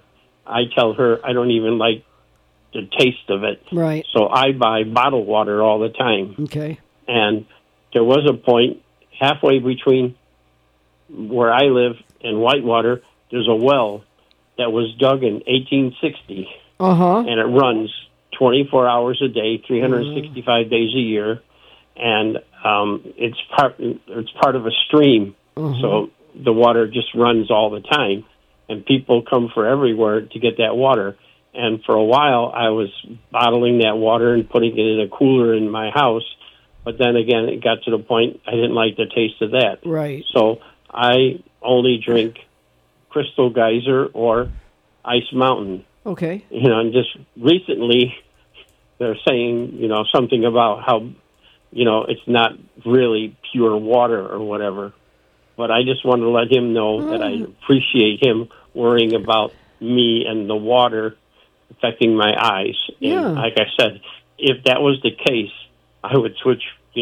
I tell her I don't even like the taste of it. Right. So I buy bottled water all the time. Okay. And there was a point halfway between where I live and Whitewater, there's a well that was dug in 1860. And it runs 24 hours a day, 365 days a year. And it's part of a stream. So the water just runs all the time. And people come from everywhere to get that water. And for a while, I was bottling that water and putting it in a cooler in my house. But then again, it got to the point I didn't like the taste of that. Right. So I only drink Crystal Geyser or Ice Mountain. Okay. And just recently, they're saying, something about how, it's not really pure water or whatever. But I just want to let him know that I appreciate him worrying about me and the water affecting my eyes. Yeah. And like I said, if that was the case, I would switch,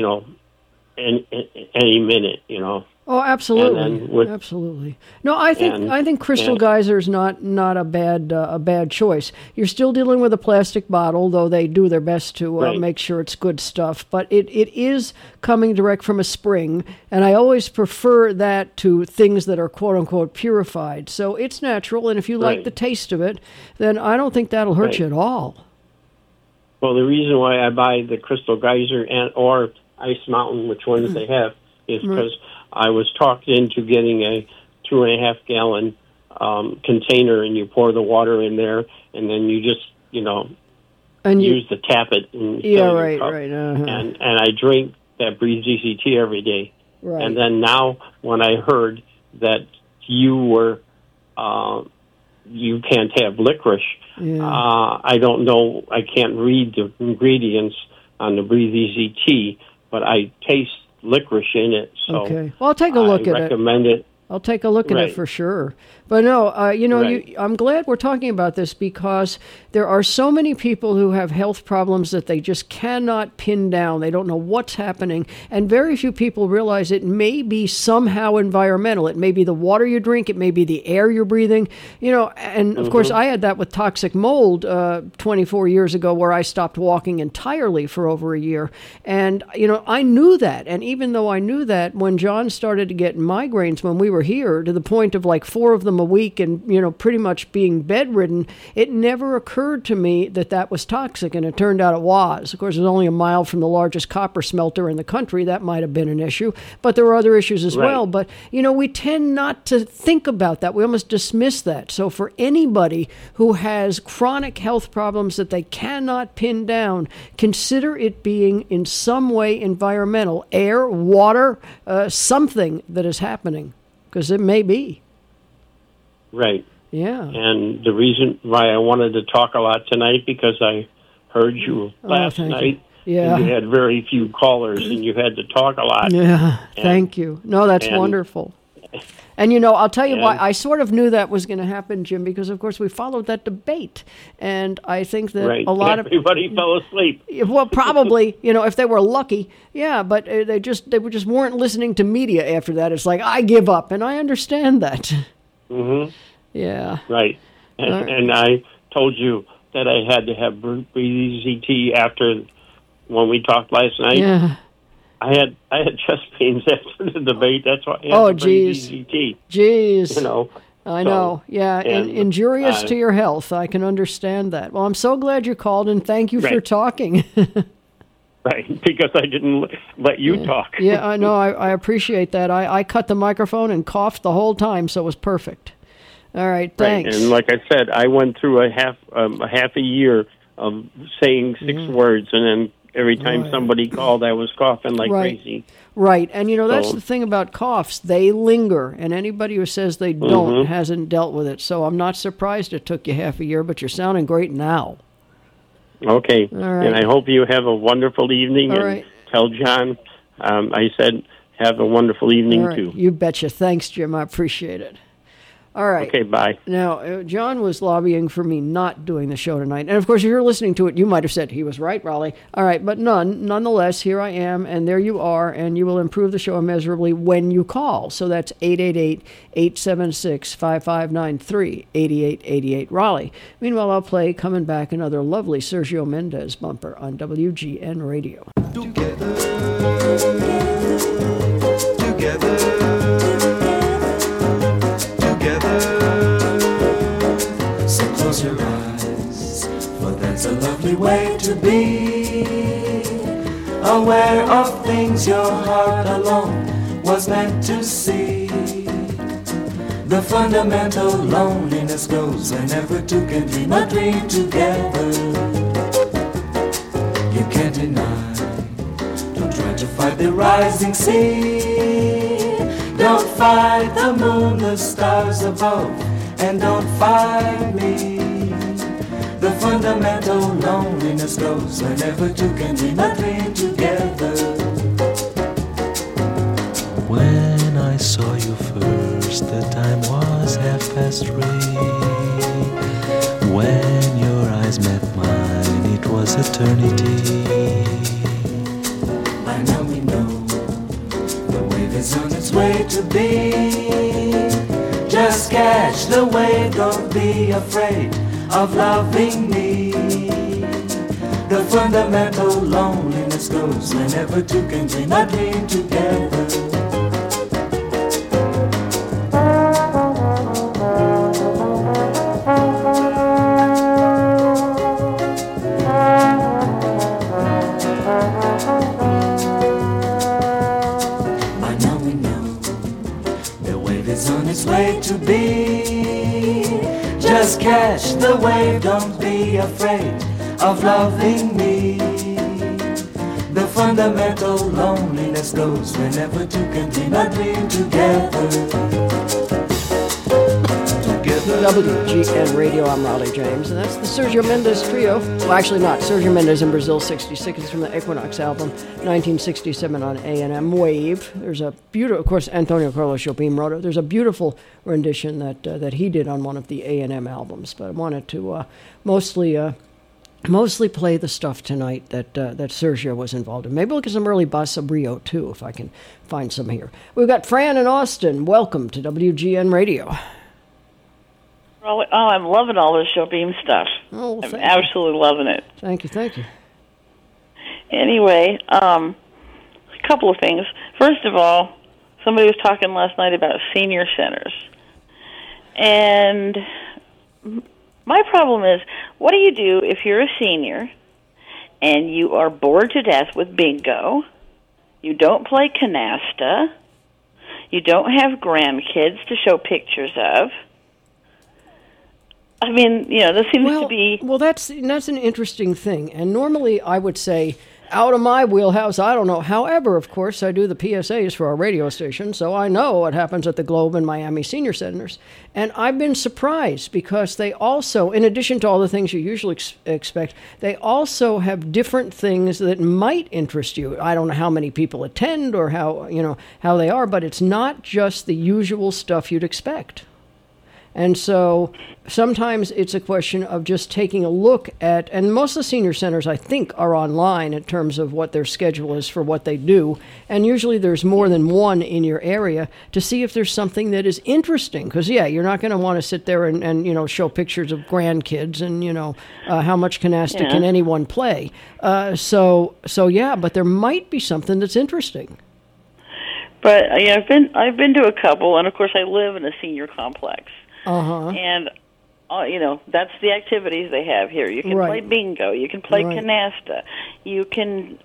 any minute, Oh, absolutely, absolutely. No, I think Crystal Geyser is not a bad choice. You're still dealing with a plastic bottle, though they do their best to make sure it's good stuff. But it is coming direct from a spring, and I always prefer that to things that are quote unquote purified. So it's natural, and if you like the taste of it, then I don't think that'll hurt you at all. Well, the reason why I buy the Crystal Geyser or Ice Mountain, which ones they have, is because I was talked into getting a 2.5 gallon container, and you pour the water in there, and then you just, use the tap it and fill your cup. And I drink that Breathe Easy tea every day. Right. And then now, when I heard that you were, you can't have licorice, I don't know, I can't read the ingredients on the Breathe Easy tea, but I taste licorice in it, so okay. Well, I'll take a look at it. I recommend it. I'll take a look at it for sure. But no, I'm glad we're talking about this because there are so many people who have health problems that they just cannot pin down. They don't know what's happening. And very few people realize it may be somehow environmental. It may be the water you drink. It may be the air you're breathing. And of course, I had that with toxic mold 24 years ago where I stopped walking entirely for over a year. And, I knew that. And even though I knew that, when John started to get migraines when we were here, to the point of like 4 of them a week and, pretty much being bedridden, it never occurred to me that was toxic, and it turned out it was. Of course, it was only a mile from the largest copper smelter in the country. That might have been an issue, but there were other issues as well. But, we tend not to think about that. We almost dismiss that. So for anybody who has chronic health problems that they cannot pin down, consider it being in some way environmental, air, water, something that is happening. Because it may be. Right. Yeah. And the reason why I wanted to talk a lot tonight, because I heard you last night. Yeah. And you had very few callers, and you had to talk a lot. Yeah. Thank you. No, that's wonderful. And, I'll tell you why. I sort of knew that was going to happen, Jim, because, of course, we followed that debate. And I think that a lot of... Everybody fell asleep. Well, probably, if they were lucky. Yeah, but they just weren't listening to media after that. It's like, I give up, and I understand that. Mm-hmm. Yeah. Right. And I told you that I had to have Breathe Easy tea after when we talked last night. Yeah. I had chest pains after the debate. That's why I had Breathe Easy tea. Jeez. I know. Yeah, and injurious to your health. I can understand that. Well, I'm so glad you called, and thank you for talking. Right, because I didn't let you talk. Yeah, I know. I appreciate that. I cut the microphone and coughed the whole time, so it was perfect. All right, thanks. Right. And like I said, I went through a half a year of saying 6 words, and then every time somebody called, I was coughing like crazy. Right, and that's the thing about coughs. They linger, and anybody who says they don't hasn't dealt with it. So I'm not surprised it took you half a year, but you're sounding great now. Okay, all right. And I hope you have a wonderful evening. All and right. Tell John I said have a wonderful evening, too. You betcha. Thanks, Jim. I appreciate it. All right. Okay, bye. Now, John was lobbying for me not doing the show tonight. And, of course, if you're listening to it, you might have said he was right, Raleigh. All right, but nonetheless, here I am, and there you are, and you will improve the show immeasurably when you call. So that's 888-876-5593, 8888 Raleigh. Meanwhile, I'll play Coming Back, another lovely Sergio Mendes bumper on WGN Radio. Together. So close your eyes, for that's a lovely way to be. Aware of things your heart alone was meant to see. The fundamental loneliness goes whenever two can dream a dream together. You can't deny, don't try to fight the rising sea. Don't fight the moon, the stars above, and don't fight me. The fundamental loneliness goes whenever two can dream a dream together. When I saw you first, the time was 3:30. When your eyes met mine, it was eternity. By now we know the wave is on its way to be. Just catch the wave, don't be afraid of loving me. The fundamental loneliness goes whenever two can dream a dream together. By now we know the wave is on its way to be. Just catch the wave, don't be afraid of loving me. The fundamental loneliness goes whenever two can dream a dream together. WGN Radio, I'm Raleigh James, and that's the Sergio Mendes Trio. Well, actually not. Sergio Mendes in Brazil, 66. It's from the Equinox album, 1967 on A&M Wave. There's a beautiful, of course, Antonio Carlos Jobim wrote it. There's a beautiful rendition that he did on one of the A&M albums, but I wanted to mostly play the stuff tonight that Sergio was involved in. Maybe look at some early Bossa Brio, too, if I can find some here. We've got Fran in Austin. Welcome to WGN Radio. Oh, I'm loving all this Jobim stuff. Oh, well, I'm absolutely loving it. Thank you. Anyway, a couple of things. First of all, somebody was talking last night about senior centers. And my problem is, what do you do if you're a senior and you are bored to death with bingo, you don't play canasta, you don't have grandkids to show pictures of? I mean, this seems to be... Well, that's an interesting thing. And normally I would say, out of my wheelhouse, I don't know. However, of course, I do the PSAs for our radio station, so I know what happens at the Globe and Miami Senior Centers. And I've been surprised because they also, in addition to all the things you usually expect, they also have different things that might interest you. I don't know how many people attend or how they are, but it's not just the usual stuff you'd expect. And so sometimes it's a question of just taking a look at, and most of the senior centers, I think, are online in terms of what their schedule is for what they do. And usually there's more than one in your area to see if there's something that is interesting. Because, you're not going to want to sit there and show pictures of grandkids and, how much canasta can anyone play. But there might be something that's interesting. But I've been to a couple, and of course I live in a senior complex. Uh-huh. And, that's the activities they have here. You can play bingo. You can play canasta. You can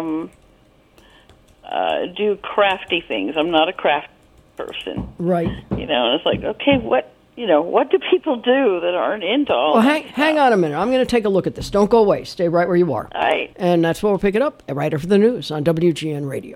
do crafty things. I'm not a craft person. Right. And it's like, okay, what do people do that aren't into all that? Hang on a minute. I'm going to take a look at this. Don't go away. Stay right where you are. All right. And that's where we'll pick it up right after the news on WGN Radio.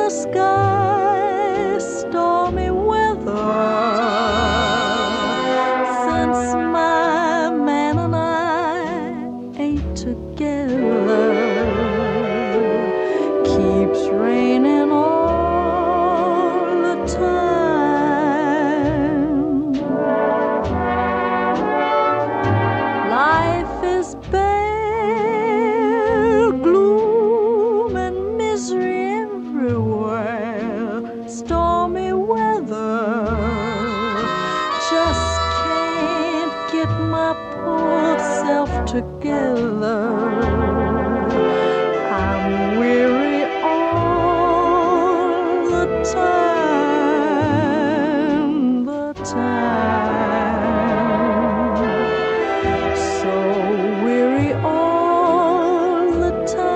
the sky, stormy weather. Since my man and I ain't together, keeps raining all the time. Life is bare, gloom and misery everywhere, stormy weather. Just can't get my poor self together. I'm weary all the time, so weary all the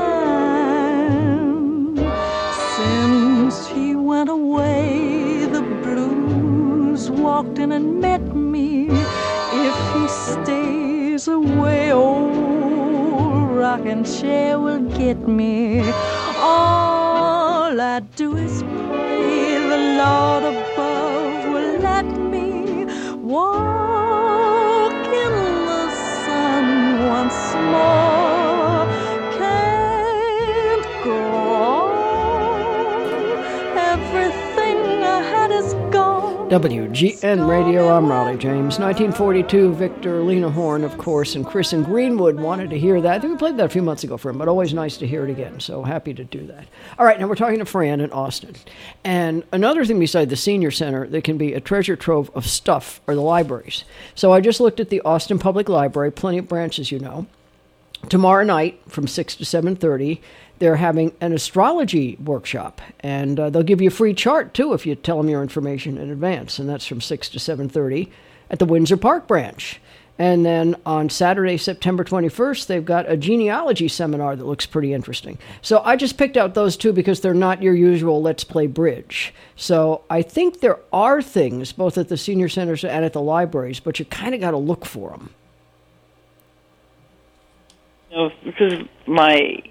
time. Since he went away, the blues walked in and met me. If he stays away, old rocking chair will get me. All I do is pray the Lord above will let me walk in the sun once more. Can't go on. Everything I had is gone. WGN Radio, I'm Raleigh James. 1942, Victor Lena Horne, of course, and Chris in Greenwood wanted to hear that. I think we played that a few months ago for him, but always nice to hear it again, so happy to do that. All right, now we're talking to Fran in Austin. And another thing beside the senior center that can be a treasure trove of stuff are the libraries. So I just looked at the Austin Public Library, plenty of branches, you know. Tomorrow night from 6 to 7:30, they're having an astrology workshop, and they'll give you a free chart, too, if you tell them your information in advance, and that's from 6 to 7:30 at the Windsor Park branch. And then on Saturday, September 21st, they've got a genealogy seminar that looks pretty interesting. So I just picked out those two because they're not your usual let's play bridge. So I think there are things, both at the senior centers and at the libraries, but you kind of got to look for them. You know, because my...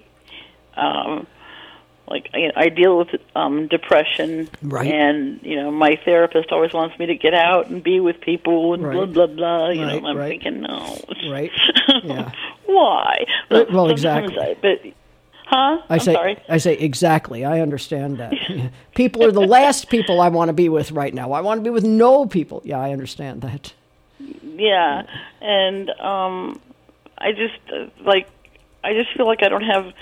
I deal with depression, right. And my therapist always wants me to get out and be with people and right. blah blah blah. I'm right. thinking, no, right? Yeah. Why? Well, exactly. I say exactly. I understand that. People are the last people I want to be with right now. I want to be with no people. Yeah, I understand that. Yeah, and I just feel like I don't have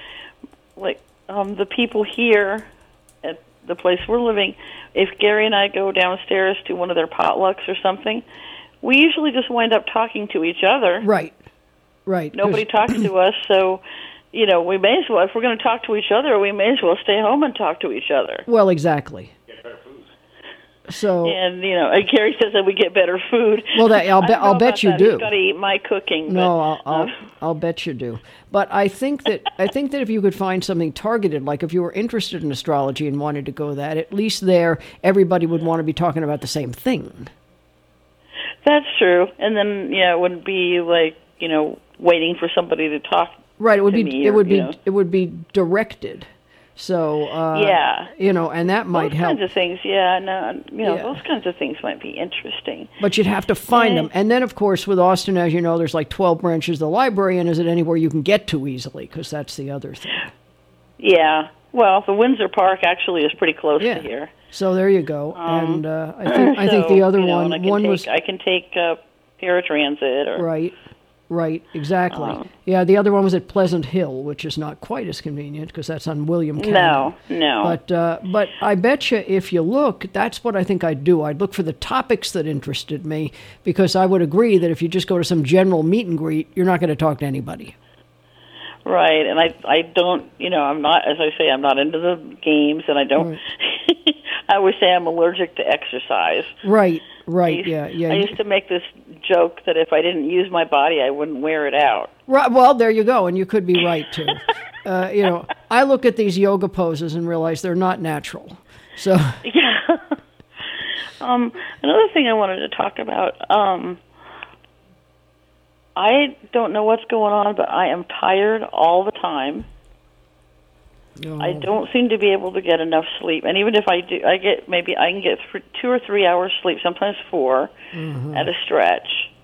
the people here at the place we're living. If Gary and I go downstairs to one of their potlucks or something, we usually just wind up talking to each other. Right. Nobody talks to us, so we may as well. If we're going to talk to each other, we may as well stay home and talk to each other. Well, exactly. So, and Gary says that we get better food. Well, I'll bet you do. He's got to eat my cooking. No, I'll bet you do. But I think that if you could find something targeted, like if you were interested in astrology and wanted to go that, at least there everybody would want to be talking about the same thing. That's true, and then it wouldn't be waiting for somebody to talk. Right, it would to be me it would be directed. So and that might help. Those kinds of things, those kinds of things might be interesting. But you'd have to find them, and then of course with Austin, as you know, there's like 12 branches of the library, and is it anywhere you can get to easily? Because that's the other thing. Yeah, well, the Windsor Park actually is pretty close to here. So there you go, and I think the other one was I can take paratransit or Right, exactly. Yeah, the other one was at Pleasant Hill, which is not quite as convenient because that's on William County. No. But I bet you if you look, that's what I think I'd do. I'd look for the topics that interested me because I would agree that if you just go to some general meet and greet, you're not going to talk to anybody. Right, and I don't, I'm not, as I say, I'm not into the games, and I don't, I always say I'm allergic to exercise. Right, yeah. I used to make this joke that if I didn't use my body, I wouldn't wear it out. Right, well, there you go, and you could be right, too. I look at these yoga poses and realize they're not natural. So yeah. Another thing I wanted to talk about, I don't know what's going on, but I am tired all the time. I don't seem to be able to get enough sleep. And even if I do, I can get 2 or 3 hours sleep, sometimes 4 at a stretch.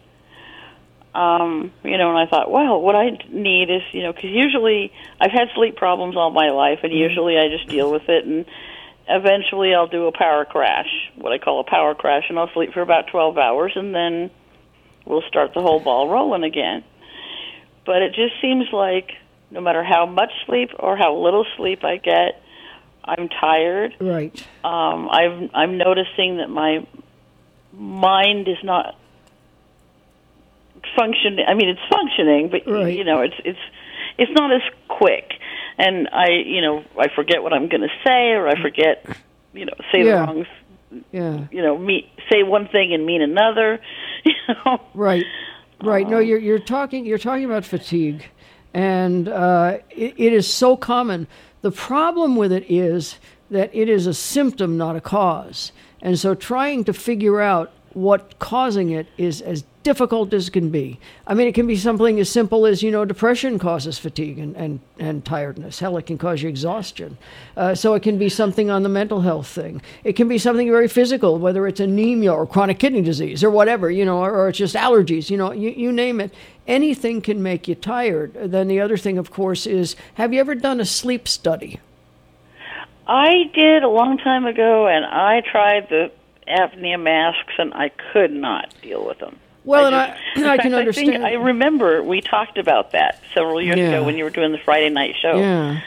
And I thought, well, what I need is, because usually I've had sleep problems all my life, and usually I just deal with it, and eventually I'll do a power crash, what I call a power crash, and I'll sleep for about 12 hours, and then we'll start the whole ball rolling again. But it just seems like no matter how much sleep or how little sleep I get, I'm tired. Right. I'm noticing that my mind is not functioning. I mean, it's functioning, but right. It's not as quick. And I forget what I'm going to say, or I forget, say the wrong. Yeah. Say one thing and mean another. Right. Right. No, you're talking about fatigue. And it is so common. The problem with it is that it is a symptom, not a cause. And so trying to figure out what's causing it is as difficult as can be. I mean, it can be something as simple as, depression causes fatigue and tiredness. Hell, it can cause you exhaustion. So it can be something on the mental health thing. It can be something very physical, whether it's anemia or chronic kidney disease or whatever, or it's just allergies, you name it. Anything can make you tired. Then the other thing, of course, is, have you ever done a sleep study? I did a long time ago, and I tried the apnea masks, and I could not deal with them. Well, I can understand. I remember we talked about that several years ago when you were doing the Friday night show. Yeah.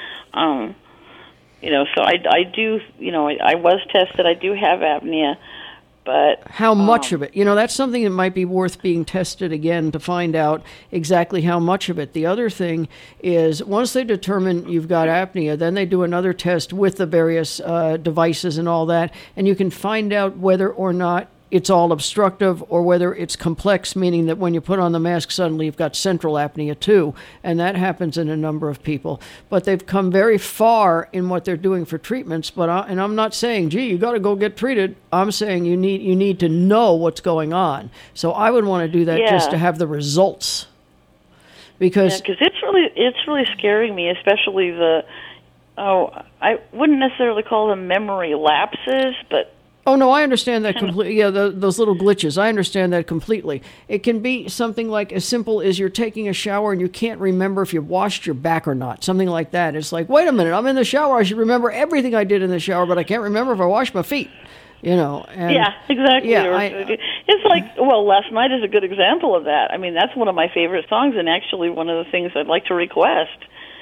So I do, I was tested. I do have apnea. But how much of it? That's something that might be worth being tested again to find out exactly how much of it. The other thing is, once they determine you've got apnea, then they do another test with the various devices and all that, and you can find out whether or not it's all obstructive or whether it's complex, meaning that when you put on the mask, suddenly you've got central apnea too. And that happens in a number of people. But they've come very far in what they're doing for treatments. And I'm not saying, gee, you got to go get treated. I'm saying you need to know what's going on. So I would want to do that just to have the results. Because it's really scaring me, especially I wouldn't necessarily call them memory lapses, but oh, no, I understand that completely. Yeah, those little glitches, I understand that completely. It can be something like as simple as you're taking a shower and you can't remember if you washed your back or not, something like that. It's like, wait a minute, I'm in the shower. I should remember everything I did in the shower, but I can't remember if I washed my feet. And yeah, exactly. Yeah, it's like, Last Night is a good example of that. I mean, that's one of my favorite songs, and actually one of the things I'd like to request.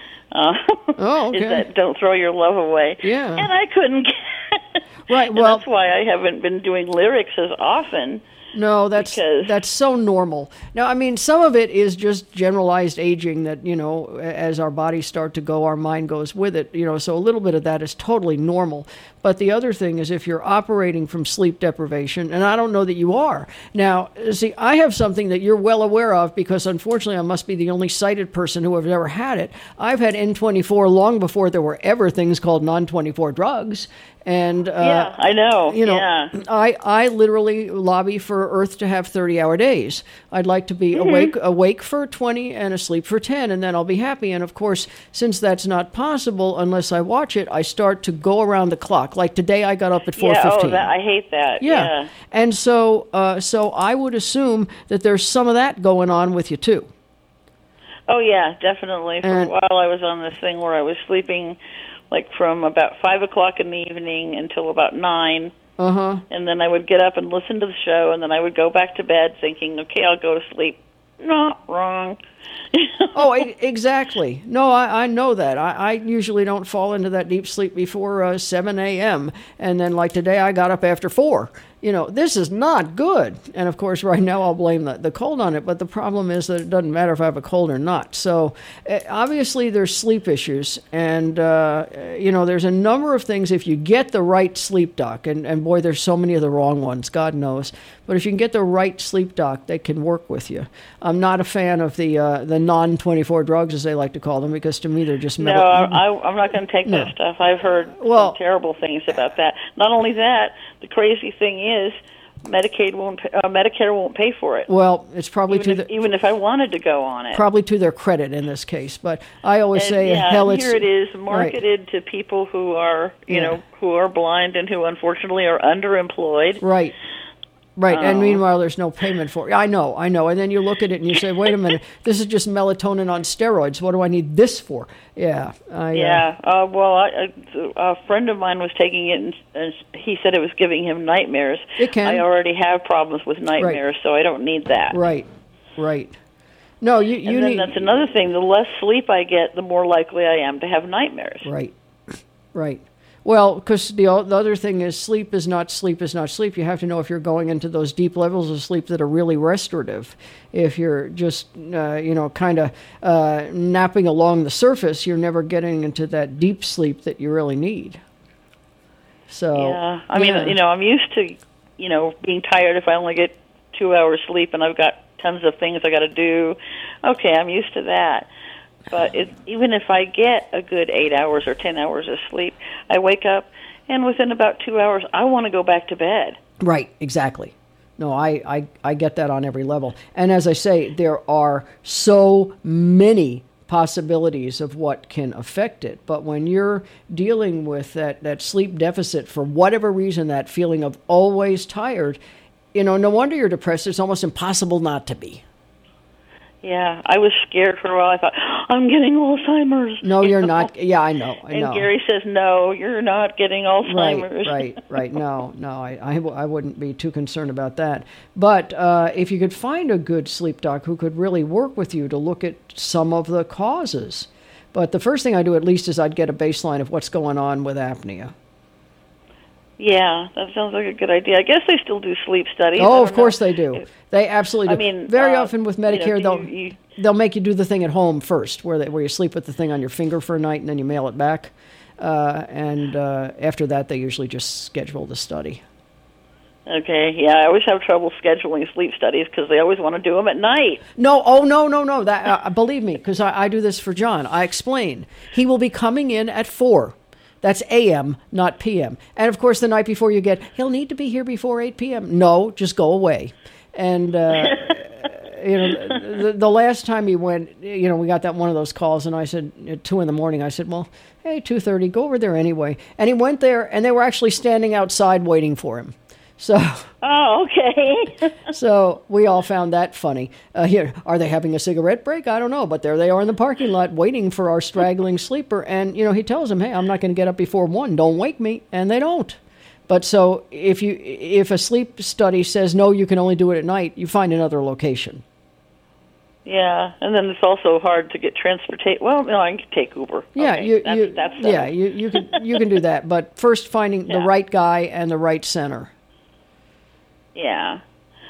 Okay. Is that Don't Throw Your Love Away. Yeah. And I couldn't get right, well, that's why I haven't been doing lyrics as often. No, that's so normal. Now, I mean, some of it is just generalized aging that, as our bodies start to go, our mind goes with it, so a little bit of that is totally normal. But the other thing is if you're operating from sleep deprivation, and I don't know that you are. Now, see, I have something that you're well aware of because, unfortunately, I must be the only sighted person who has ever had it. I've had N24 long before there were ever things called non-24 drugs. And yeah, I know. I literally lobby for Earth to have 30-hour days. I'd like to be awake for 20 and asleep for 10, and then I'll be happy. And of course, since that's not possible unless I watch it, I start to go around the clock. Like today, I got up at 4:15. Yeah, I hate that. Yeah. And so I would assume that there's some of that going on with you too. Oh yeah, definitely. For a while, I was on this thing where I was sleeping like from about 5 o'clock in the evening until about 9. And then I would get up and listen to the show, and then I would go back to bed thinking, okay, I'll go to sleep. Not wrong. Oh, exactly. No, I know that. I usually don't fall into that deep sleep before 7 a.m. And then like today, I got up after 4. This is not good. And of course, right now I'll blame the cold on it. But the problem is that it doesn't matter if I have a cold or not. So obviously there's sleep issues. And, there's a number of things if you get the right sleep doc. And boy, there's so many of the wrong ones, God knows. But if you can get the right sleep doc, they can work with you. I'm not a fan of the non-24 drugs, as they like to call them, because to me they're just... No, I'm not going to take that stuff. I've heard some terrible things about that. Not only that, the crazy thing is, Medicare won't pay for it. Well, it's probably even if I wanted to go on it. Probably to their credit in this case, but I always say, hell, here it is marketed to people who are, who are blind and who unfortunately are underemployed. Right. Right, and meanwhile, there's no payment for it. I know. And then you look at it and you say, wait a minute, this is just melatonin on steroids. What do I need this for? Yeah. A friend of mine was taking it, and he said it was giving him nightmares. It can. I already have problems with nightmares, so I don't need that. Right. No, you and then need... that's another thing. The less sleep I get, the more likely I am to have nightmares. Right. Well, because the other thing is sleep is not sleep. You have to know if you're going into those deep levels of sleep that are really restorative. If you're just, kind of napping along the surface, you're never getting into that deep sleep that you really need. So yeah, I mean, I'm used to, being tired if I only get 2 hours sleep and I've got tons of things I got to do. Okay, I'm used to that. But even if I get a good 8 hours or 10 hours of sleep, I wake up, and within about 2 hours, I want to go back to bed. Right, exactly. No, I get that on every level. And as I say, there are so many possibilities of what can affect it. But when you're dealing with that sleep deficit, for whatever reason, that feeling of always tired, no wonder you're depressed. It's almost impossible not to be. Yeah, I was scared for a while. I thought, I'm getting Alzheimer's. No, you're not. Yeah, I know. And Gary says, no, you're not getting Alzheimer's. Right. No, I wouldn't be too concerned about that. But if you could find a good sleep doc who could really work with you to look at some of the causes. But the first thing I do at least is I'd get a baseline of what's going on with apnea. Yeah, that sounds like a good idea. I guess they still do sleep studies. Oh, of course they do. They absolutely do. I mean, very often with Medicare, they'll make you do the thing at home first, where you sleep with the thing on your finger for a night and then you mail it back. And after that, they usually just schedule the study. Okay, yeah, I always have trouble scheduling sleep studies because they always want to do them at night. No. That believe me, because I do this for John. I explain. He will be coming in at 4. That's a.m., not p.m. And, of course, the night before you get, he'll need to be here before 8 p.m. No, just go away. And, the last time he went, we got that one of those calls, and I said, at 2 in the morning, I said, well, hey, 2:30, go over there anyway. And he went there, and they were actually standing outside waiting for him. So. Oh, okay. So we all found that funny. Here, are they having a cigarette break? I don't know, but there they are in the parking lot waiting for our straggling sleeper. And he tells them, "Hey, I'm not going to get up before 1. Don't wake me," and they don't. But so if a sleep study says no, you can only do it at night, you find another location. Yeah, and then it's also hard to get transportation. Well, no, I can take Uber. Yeah, okay, that's you can do that. But first, finding the right guy and the right center. Yeah.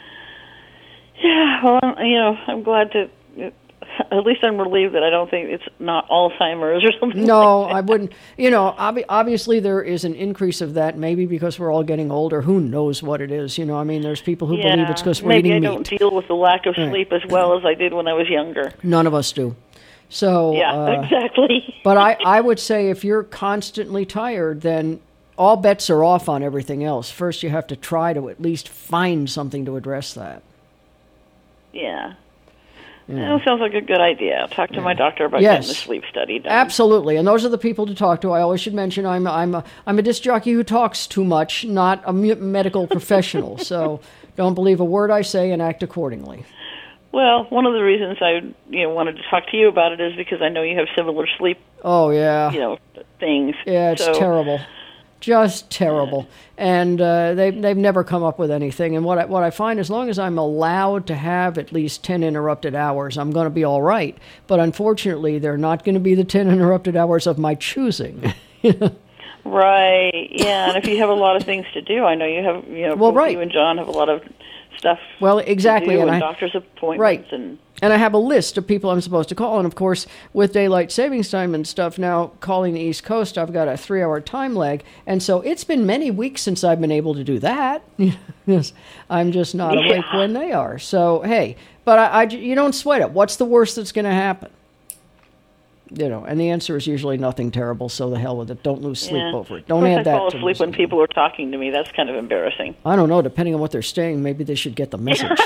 Yeah, well, I'm glad to, at least I'm relieved that I don't think it's not Alzheimer's or something. No, like that. I wouldn't. Obviously there is an increase of that, maybe because we're all getting older. Who knows what it is? There's people who believe it's because we're eating meat. Maybe I don't deal with the lack of sleep as well as I did when I was younger. None of us do. So yeah, exactly. But I would say if you're constantly tired, then all bets are off on everything else. First, you have to try to at least find something to address that. Yeah. That sounds like a good idea. I'll talk to my doctor about getting the sleep study done. Absolutely, and those are the people to talk to. I always should mention I'm a disc jockey who talks too much, not a medical professional. So don't believe a word I say and act accordingly. Well, one of the reasons I wanted to talk to you about it is because I know you have similar sleep. Oh yeah. Things. Yeah, it's terrible. Just terrible. And they've never come up with anything. And what I find, as long as I'm allowed to have at least 10 interrupted hours, I'm going to be all right. But unfortunately, they're not going to be the 10 interrupted hours of my choosing. Right. Yeah. And if you have a lot of things to do, I know you have, you and John have a lot of stuff. Well, exactly. To do and doctor's appointments and I have a list of people I'm supposed to call. And, of course, with daylight savings time and stuff now, calling the East Coast, I've got a 3-hour time lag. And so it's been many weeks since I've been able to do that. Yes, I'm just not awake when they are. So, hey, but you don't sweat it. What's the worst that's going to happen? And the answer is usually nothing terrible, so the hell with it. Don't lose sleep over it. Don't add add that. I fall asleep when people are talking to me. That's kind of embarrassing. I don't know. Depending on what they're saying, maybe they should get the message.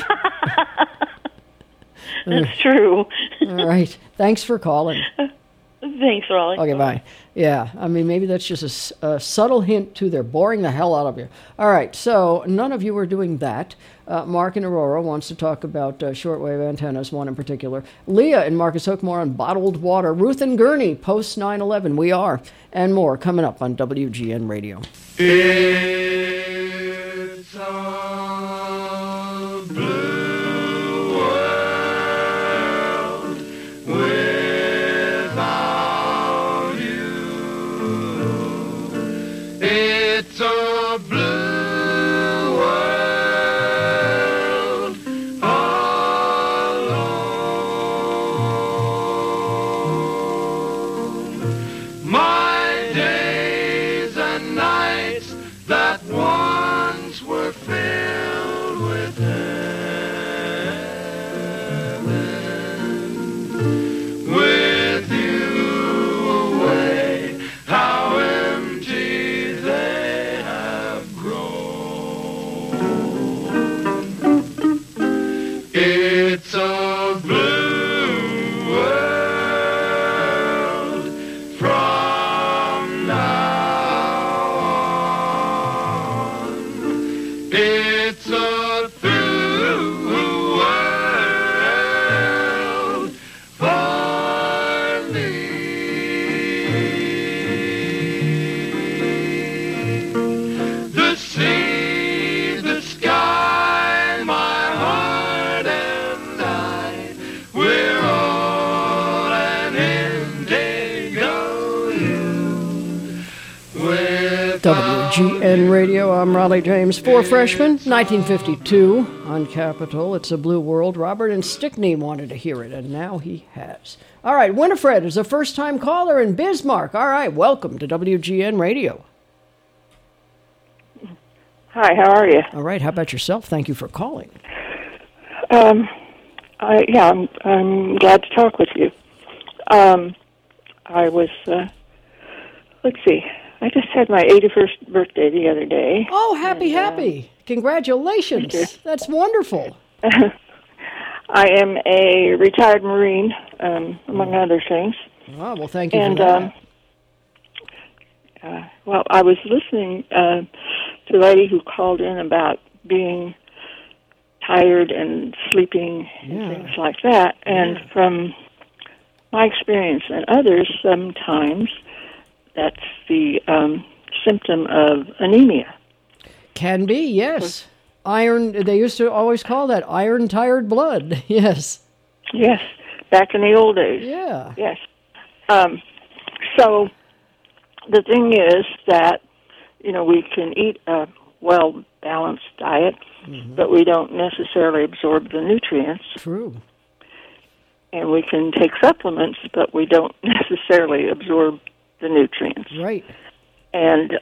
That's true. All right. Thanks for calling. Thanks, Raleigh. Okay, bye. Yeah, I mean, maybe that's just a subtle hint, too. They're boring the hell out of you. All right, so none of you are doing that. Mark in Aurora wants to talk about shortwave antennas, one in particular. Leah in Marcus Hook, more on bottled water. Ruth and Gurney, post 9/11, we are. And more coming up on WGN Radio. It's a blue world without you. It's a blue world alone. My days and nights that once were filled with heaven, with you away, how empty they have grown. It's a blue world from now on. It's a through world for me. The sea, the sky, my heart and I, we're all an indigo hue. WGN Radio, I'm Raleigh James. 4 freshmen, 1952 on Capitol. It's a blue world. Robert and Stickney wanted to hear it, and now he has. All right, Winifred is a first-time caller in Bismarck. All right, welcome to WGN Radio. Hi, how are you? All right, how about yourself? Thank you for calling. I'm glad to talk with you. I was, let's see, I just had my 81st birthday the other day. Oh, happy. Congratulations. Thank you. That's wonderful. I am a retired Marine, among other things. Oh, well, thank you for that. Well, I was listening to a lady who called in about being tired and sleeping and things like that. And from my experience and others, sometimes that's the symptom of anemia. Can be, yes. Iron, they used to always call that iron-tired blood. Yes. Yes, back in the old days. Yeah. Yes. So the thing is that, we can eat a well-balanced diet, but we don't necessarily absorb the nutrients. True. And we can take supplements, but we don't necessarily absorb the nutrients. Right. And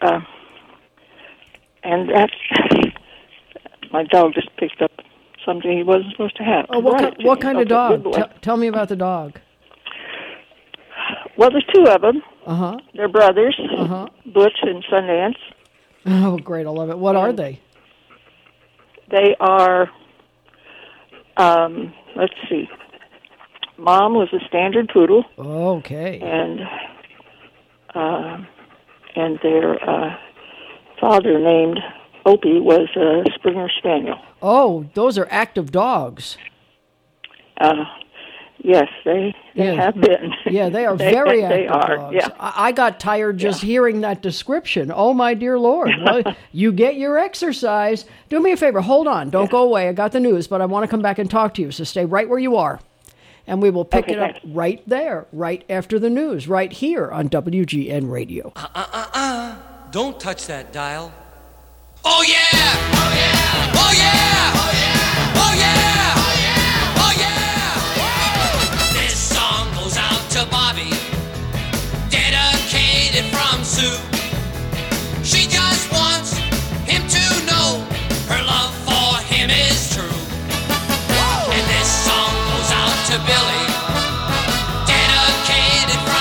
that's, my dog just picked up something he wasn't supposed to have. Oh, what kind of dog? Tell me about the dog. Well, there's two of them. Uh-huh. They're brothers, Butch and Sundance. Oh, great. I love it. What are they? They are, let's see. Mom was a standard poodle. Okay. And their father, named Opie, was a Springer Spaniel. Oh, those are active dogs. Yes, they have been. Yeah, they are very active they are, dogs. Yeah. I got tired just hearing that description. Oh, my dear Lord. Well, you get your exercise. Do me a favor. Hold on. Don't go away. I got the news, but I want to come back and talk to you, so stay right where you are. And we will pick it up right there, right after the news, right here on WGN Radio. Don't touch that dial. Oh, yeah! Oh, yeah! Oh, yeah! Oh, yeah! Oh, yeah! Oh, yeah! This song goes out to Bobby, dedicated from Sue. She just wants him to know her love for him is true. And this song goes out to Billy, dedicated from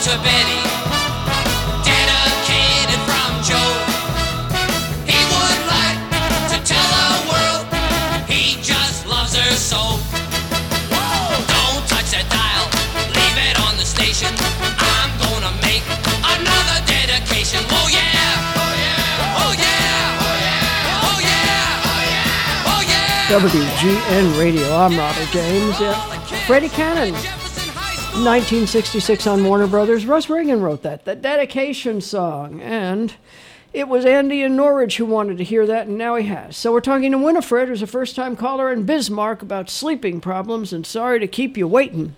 to Betty, dedicated from Joe. He would like to tell the world he just loves her so. Don't touch that dial, leave it on the station. I'm gonna make another dedication. Oh yeah, oh yeah, oh yeah, oh yeah, oh yeah, oh yeah, oh yeah. WGN Radio. I'm Robert James. Freddie Cannon, 1966 on Warner Brothers. Russ Reagan wrote that dedication song, and it was Andy in Norwich who wanted to hear that, and now he has. So we're talking to Winifred, who's a first-time caller in Bismarck, about sleeping problems, and sorry to keep you waiting.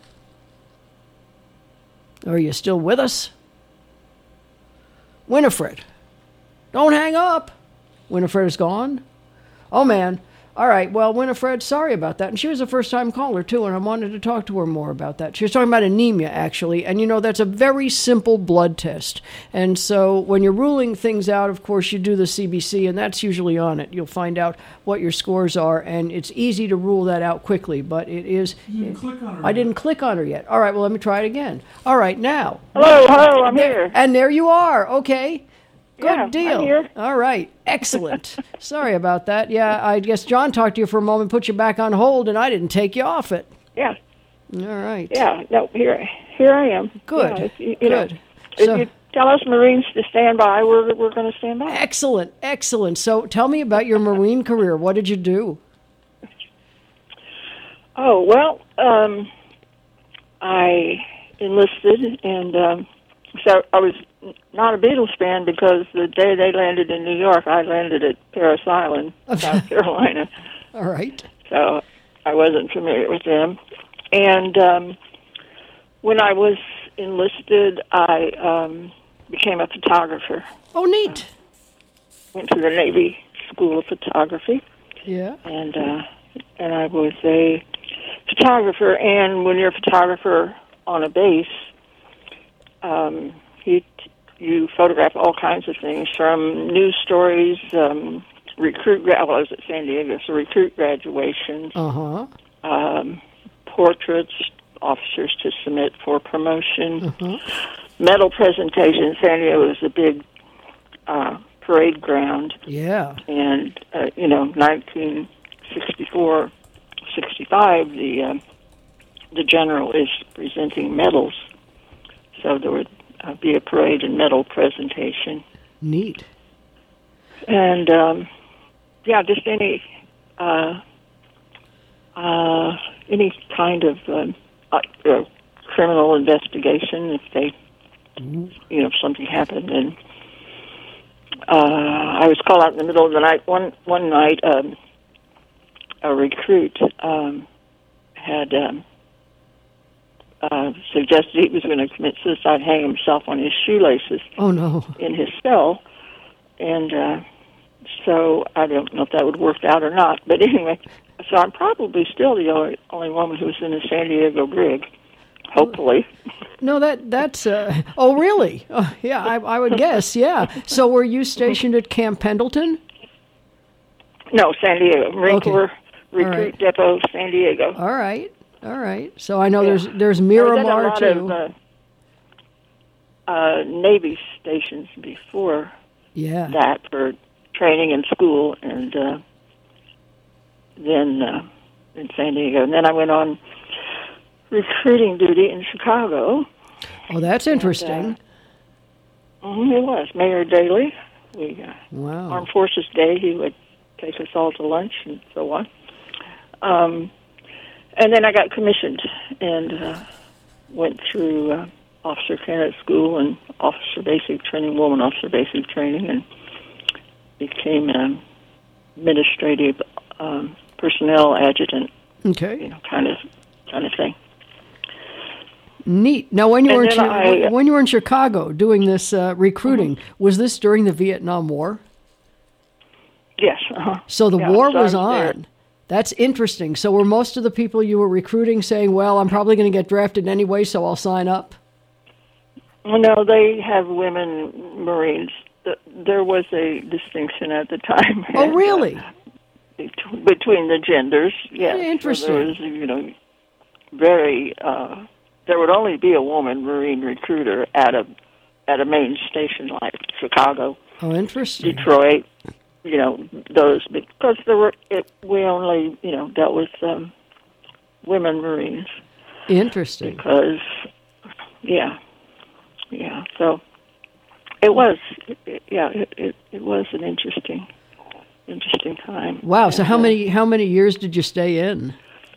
Are you still with us? Winifred, don't hang up. Winifred is gone? Oh, man. All right, well, Winifred, sorry about that. And she was a first-time caller, too, and I wanted to talk to her more about that. She was talking about anemia, actually, and, that's a very simple blood test. And so when you're ruling things out, of course, you do the CBC, and that's usually on it. You'll find out what your scores are, and it's easy to rule that out quickly, but it is... You didn't click on her. I didn't click on her yet. All right, well, let me try it again. All right, now. Hello, I'm here. And there you are. Okay. Good deal. I'm here. All right. Excellent. Sorry about that. Yeah, I guess John talked to you for a moment, put you back on hold, and I didn't take you off it. Yeah. All right. Yeah. No, here I am. Good. Yeah, Good. If you tell us Marines to stand by, we're going to stand by. Excellent. Excellent. So tell me about your Marine career. What did you do? Oh, well, I enlisted, and so I was not a Beatles fan because the day they landed in New York, I landed at Parris Island, South Carolina. All right. So I wasn't familiar with them. And when I was enlisted, I became a photographer. Oh, neat. Went to the Navy School of Photography. Yeah. And I was a photographer. And when you're a photographer on a base, you photograph all kinds of things, from news stories, I was at San Diego, so recruit graduations, portraits, officers to submit for promotion, medal presentations. San Diego was a big parade ground. Yeah. And, 1964, 65, the general is presenting medals. So there would be a parade and medal presentation. Neat. And, just any kind of criminal investigation if they, if something happened. And I was called out in the middle of the night. One night, a recruit had... suggested he was going to commit suicide, hang himself on his shoelaces. Oh, no. In his cell. And so I don't know if that would work out or not. But anyway, so I'm probably still the only woman who's in a San Diego brig, hopefully. No, that's... oh, really? Oh, yeah, I would guess, yeah. So were you stationed at Camp Pendleton? No, San Diego. Marine Corps Recruit Depot, San Diego. All right. So I know there's Miramar, too. I've done a lot of Navy stations before that for training and school, and then in San Diego. And then I went on recruiting duty in Chicago. Oh, that's interesting. And, it was. Mayor Daley. Wow. Armed Forces Day, he would take us all to lunch and so on. And then I got commissioned and went through officer candidate school and officer basic training, woman officer basic training, and became an administrative personnel adjutant. Okay. Kind of thing. Neat. Now, when you were in Chicago doing this recruiting, was this during the Vietnam War? Yes. So the war was on. There. That's interesting. So were most of the people you were recruiting saying, well, I'm probably going to get drafted anyway, so I'll sign up? No, they have women Marines. There was a distinction at the time. Oh, really? Between the genders, yes. Interesting. So there was, very there would only be a woman Marine recruiter at a main station like Chicago. Oh, interesting. Detroit, those, because we only, dealt with women Marines. Interesting. Because, so it was, it was an interesting time. Wow. So how many years did you stay in?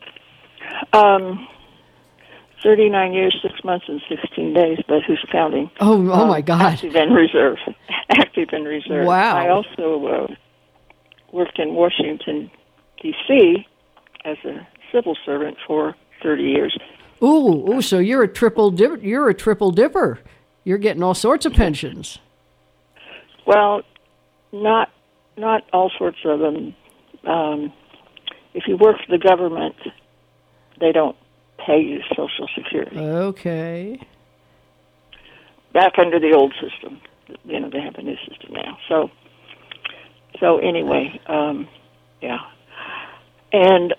39 years, 6 months, and 16 days, but who's counting? Oh my God. Active and reserve. Active and reserve. Wow. I also worked in Washington, D.C. as a civil servant for 30 years. Ooh, so you're a triple dipper. You're getting all sorts of pensions. Well, not all sorts of them. If you work for the government, they don't pay you Social Security. Okay. Back under the old system. They have a new system now. So anyway, yeah. And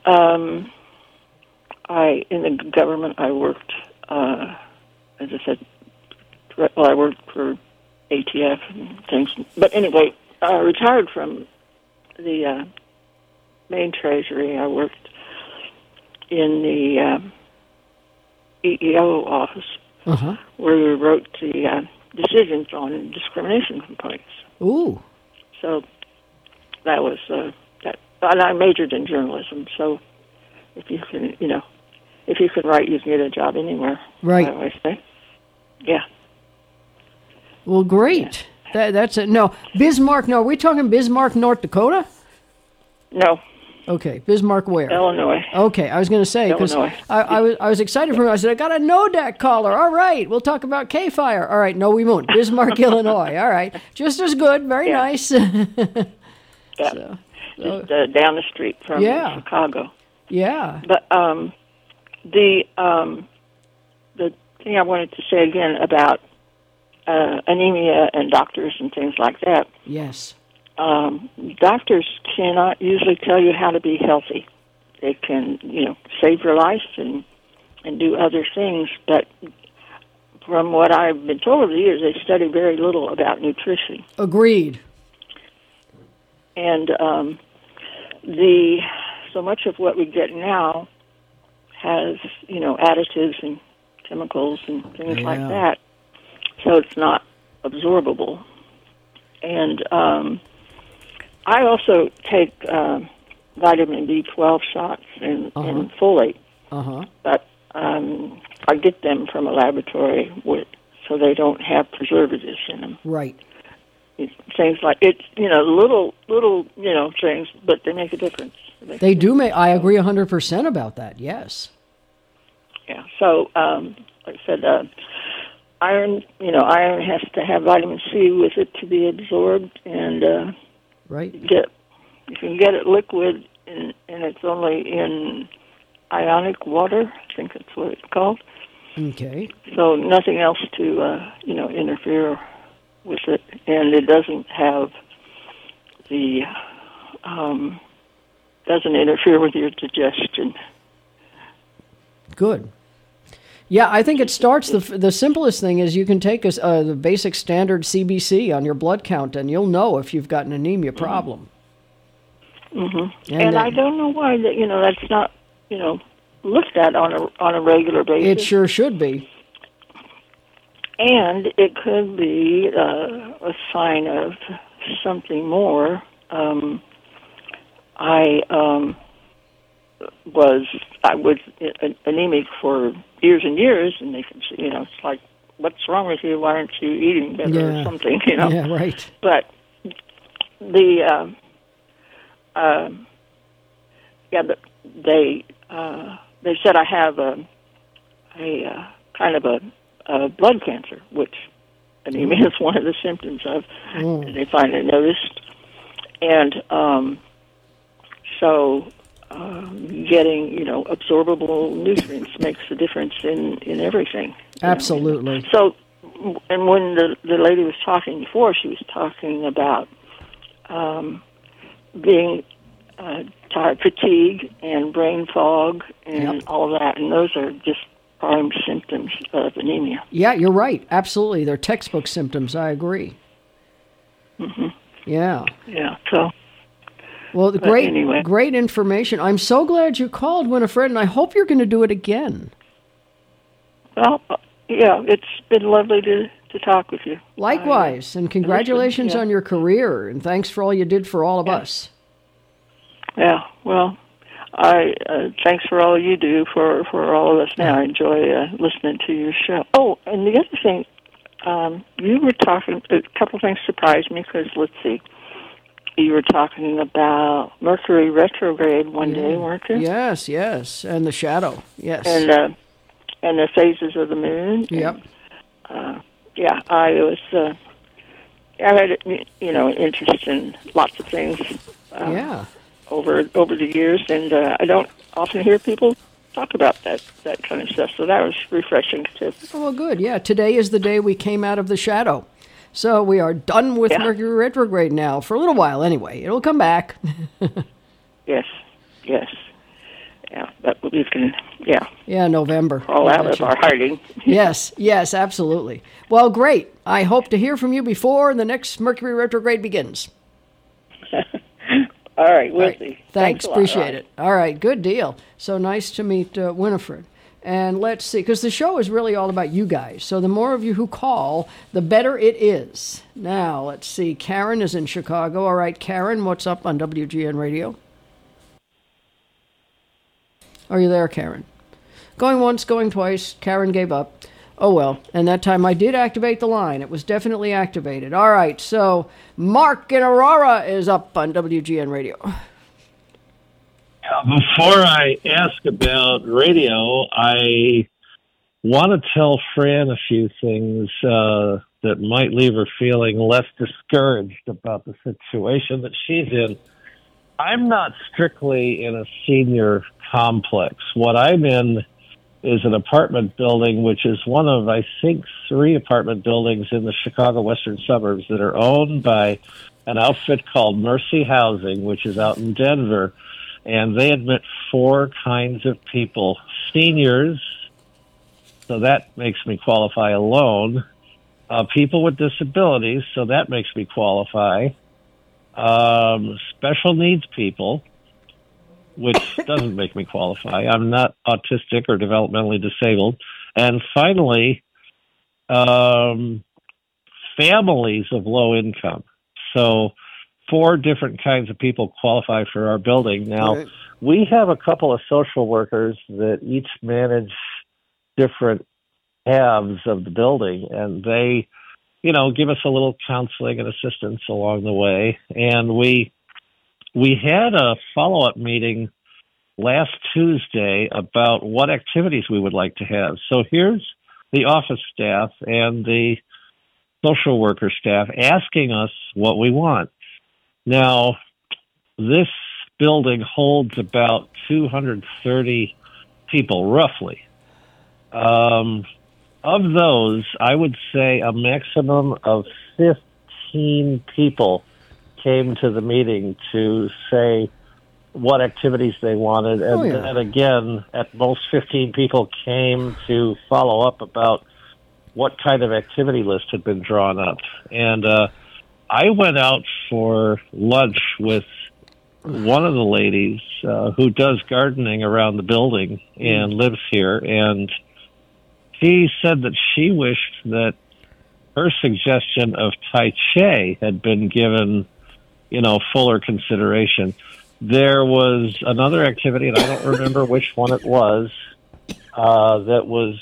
in the government, I worked, as I said, I worked for ATF and things. But anyway, I retired from the main treasury. I worked in the EEO office, where we wrote the decisions on discrimination complaints. Ooh. So that was that. And I majored in journalism, so if you can write, you can get a job anywhere. Right. I always say. Yeah. Well, great. Yeah. That's it. No, Bismarck. No, are we talking Bismarck, North Dakota? No. Okay, Bismarck where? Illinois. Okay, I was going to say, because I was excited for him. I said, I got a NODAC caller. All right, we'll talk about K-Fire. All right, no, we won't. Bismarck, Illinois. All right, just as good. Very nice. Yeah. So, just down the street from Chicago. Yeah. But the thing I wanted to say again about anemia and doctors and things like that. Yes. Doctors cannot usually tell you how to be healthy. They can, save your life and do other things, but from what I've been told over the years, they study very little about nutrition. Agreed. And so much of what we get now has, additives and chemicals and things like that, so it's not absorbable. And I also take vitamin B12 shots and folate, but I get them from a laboratory so they don't have preservatives in them. Right. Things like little things, but they make a difference. They do make. I agree 100% about that. Yes. Yeah. So, like I said, iron. Iron has to have vitamin C with it to be absorbed, and right. You can get it liquid, and it's only in ionic water. I think that's what it's called. Okay. So nothing else to interfere with it, and it doesn't have doesn't interfere with your digestion. Good. Yeah, I think it starts, the simplest thing is you can take the basic standard CBC on your blood count, and you'll know if you've got an anemia problem. Mm-hmm. And I don't know why that's not looked at on a regular basis. It sure should be. And it could be a sign of something more. I was anemic for years and years, and they can say, it's like, what's wrong with you? Why aren't you eating better or something? Yeah, right. But they said I have a kind of a blood cancer, which anemia is one of the symptoms of. They finally noticed, and so getting absorbable nutrients makes a difference in everything. Absolutely. So, and when the lady was talking before, she was talking about being tired, fatigue, and brain fog, and all of that, and those are just prime symptoms of anemia. Yeah, you're right. Absolutely. They're textbook symptoms. I agree. Mm-hmm. Yeah. Yeah, so... Well, great information. I'm so glad you called, Winifred, and I hope you're going to do it again. Well, yeah, it's been lovely to talk with you. Likewise, and congratulations on your career, and thanks for all you did for all of us. Yeah, well, thanks for all you do for all of us now. I enjoy listening to your show. Oh, and the other thing, you were talking, a couple of things surprised me, because, let's see, you were talking about Mercury retrograde one day, weren't you? Yes, and the shadow, yes. And the phases of the moon. Yep. I was, I had, interest in lots of things. Over the years, and I don't often hear people talk about that kind of stuff, so that was refreshing too. Oh, well, good. Yeah, today is the day we came out of the shadow. So we are done with Mercury retrograde now, for a little while anyway. It'll come back. Yes. Yeah, but we can, Yeah, November. Crawl out of our hiding. Yes, absolutely. Well, great. I hope to hear from you before the next Mercury retrograde begins. All right, we'll see. Thanks, a lot, appreciate Ron. it. All right, good deal. So nice to meet Winifred. And let's see, because the show is really all about you guys. So the more of you who call, the better it is. Now, let's see. Karen is in Chicago. All right, Karen, what's up on WGN Radio? Are you there, Karen? Going once, going twice. Karen gave up. Oh, well. And that time I did activate the line. It was definitely activated. All right, so Mark in Aurora is up on WGN Radio. Before I ask about radio, I want to tell Fran a few things that might leave her feeling less discouraged about the situation that she's in. I'm not strictly in a senior complex. What I'm in is an apartment building, which is one of, I think, 3 apartment buildings in the Chicago western suburbs that are owned by an outfit called Mercy Housing, which is out in Denver. And they admit 4 kinds of people. Seniors, so that makes me qualify alone. People with disabilities, so that makes me qualify. Special needs people, which doesn't make me qualify. I'm not autistic or developmentally disabled. And finally, families of low income. So 4 different kinds of people qualify for our building. Now, we have a couple of social workers that each manage different halves of the building, and they, give us a little counseling and assistance along the way. And we had a follow-up meeting last Tuesday about what activities we would like to have. So here's the office staff and the social worker staff asking us what we want. Now, this building holds about 230 people, roughly. Of those, I would say a maximum of 15 people came to the meeting to say what activities they wanted. And then again, at most 15 people came to follow up about what kind of activity list had been drawn up. And I went out for lunch with one of the ladies who does gardening around the building and lives here, and she said that she wished that her suggestion of Tai Chi had been given, fuller consideration. There was another activity, and I don't remember which one it was, that was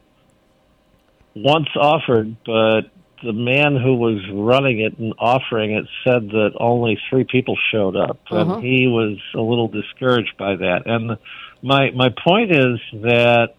once offered, but the man who was running it and offering it said that only 3 people showed up, and he was a little discouraged by that. And my point is that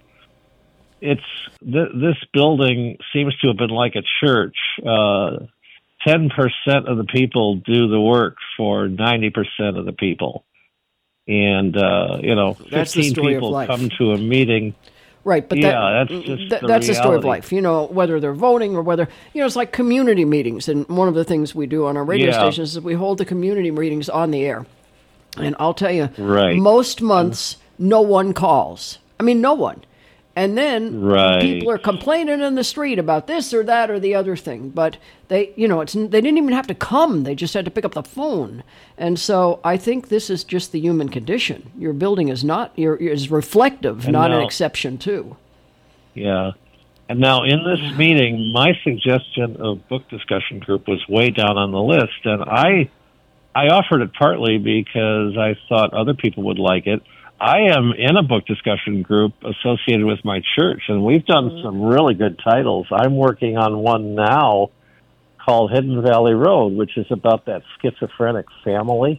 this building seems to have been like a church. 10% of the people do the work for 90% of the people, and That's the 15 story of people life. come to a meeting. Right, but that's just that's the story of reality. life. Whether they're voting or whether, it's like community meetings. And one of the things we do on our radio stations is we hold the community meetings on the air. And I'll tell you, most months, no one calls. I mean, no one. And then people are complaining in the street about this or that or the other thing. But they didn't even have to come. They just had to pick up the phone. And so I think this is just the human condition. Your building is is reflective, and not an exception too. Yeah. And now in this meeting, my suggestion of book discussion group was way down on the list. And I offered it partly because I thought other people would like it. I am in a book discussion group associated with my church, and we've done some really good titles. I'm working on one now called Hidden Valley Road, which is about that schizophrenic family.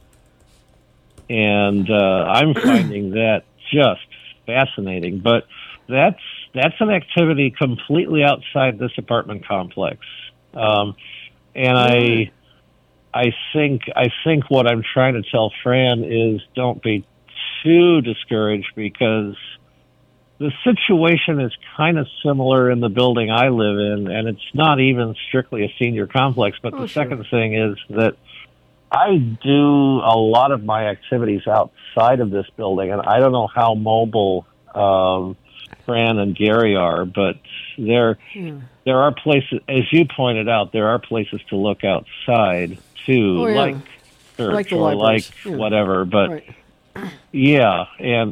And I'm finding that just fascinating. But that's an activity completely outside this apartment complex. And I think what I'm trying to tell Fran is don't be too discouraged, because the situation is kind of similar in the building I live in, and it's not even strictly a senior complex. But the second thing is that I do a lot of my activities outside of this building, and I don't know how mobile Fran and Gary are, but there are places, as you pointed out, there are places to look outside too, like church or like whatever. But yeah, and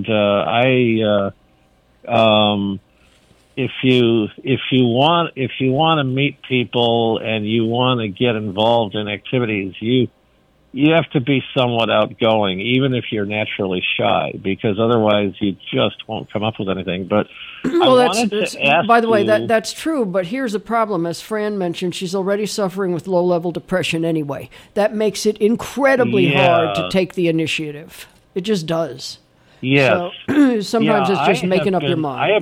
if you want to meet people and you want to get involved in activities, you have to be somewhat outgoing, even if you're naturally shy, because otherwise you just won't come up with anything. But by the way, that's true. But here's the problem: as Fran mentioned, she's already suffering with low-level depression anyway. That makes it incredibly hard to take the initiative. It just does. Yes. So, sometimes it's just making up your mind.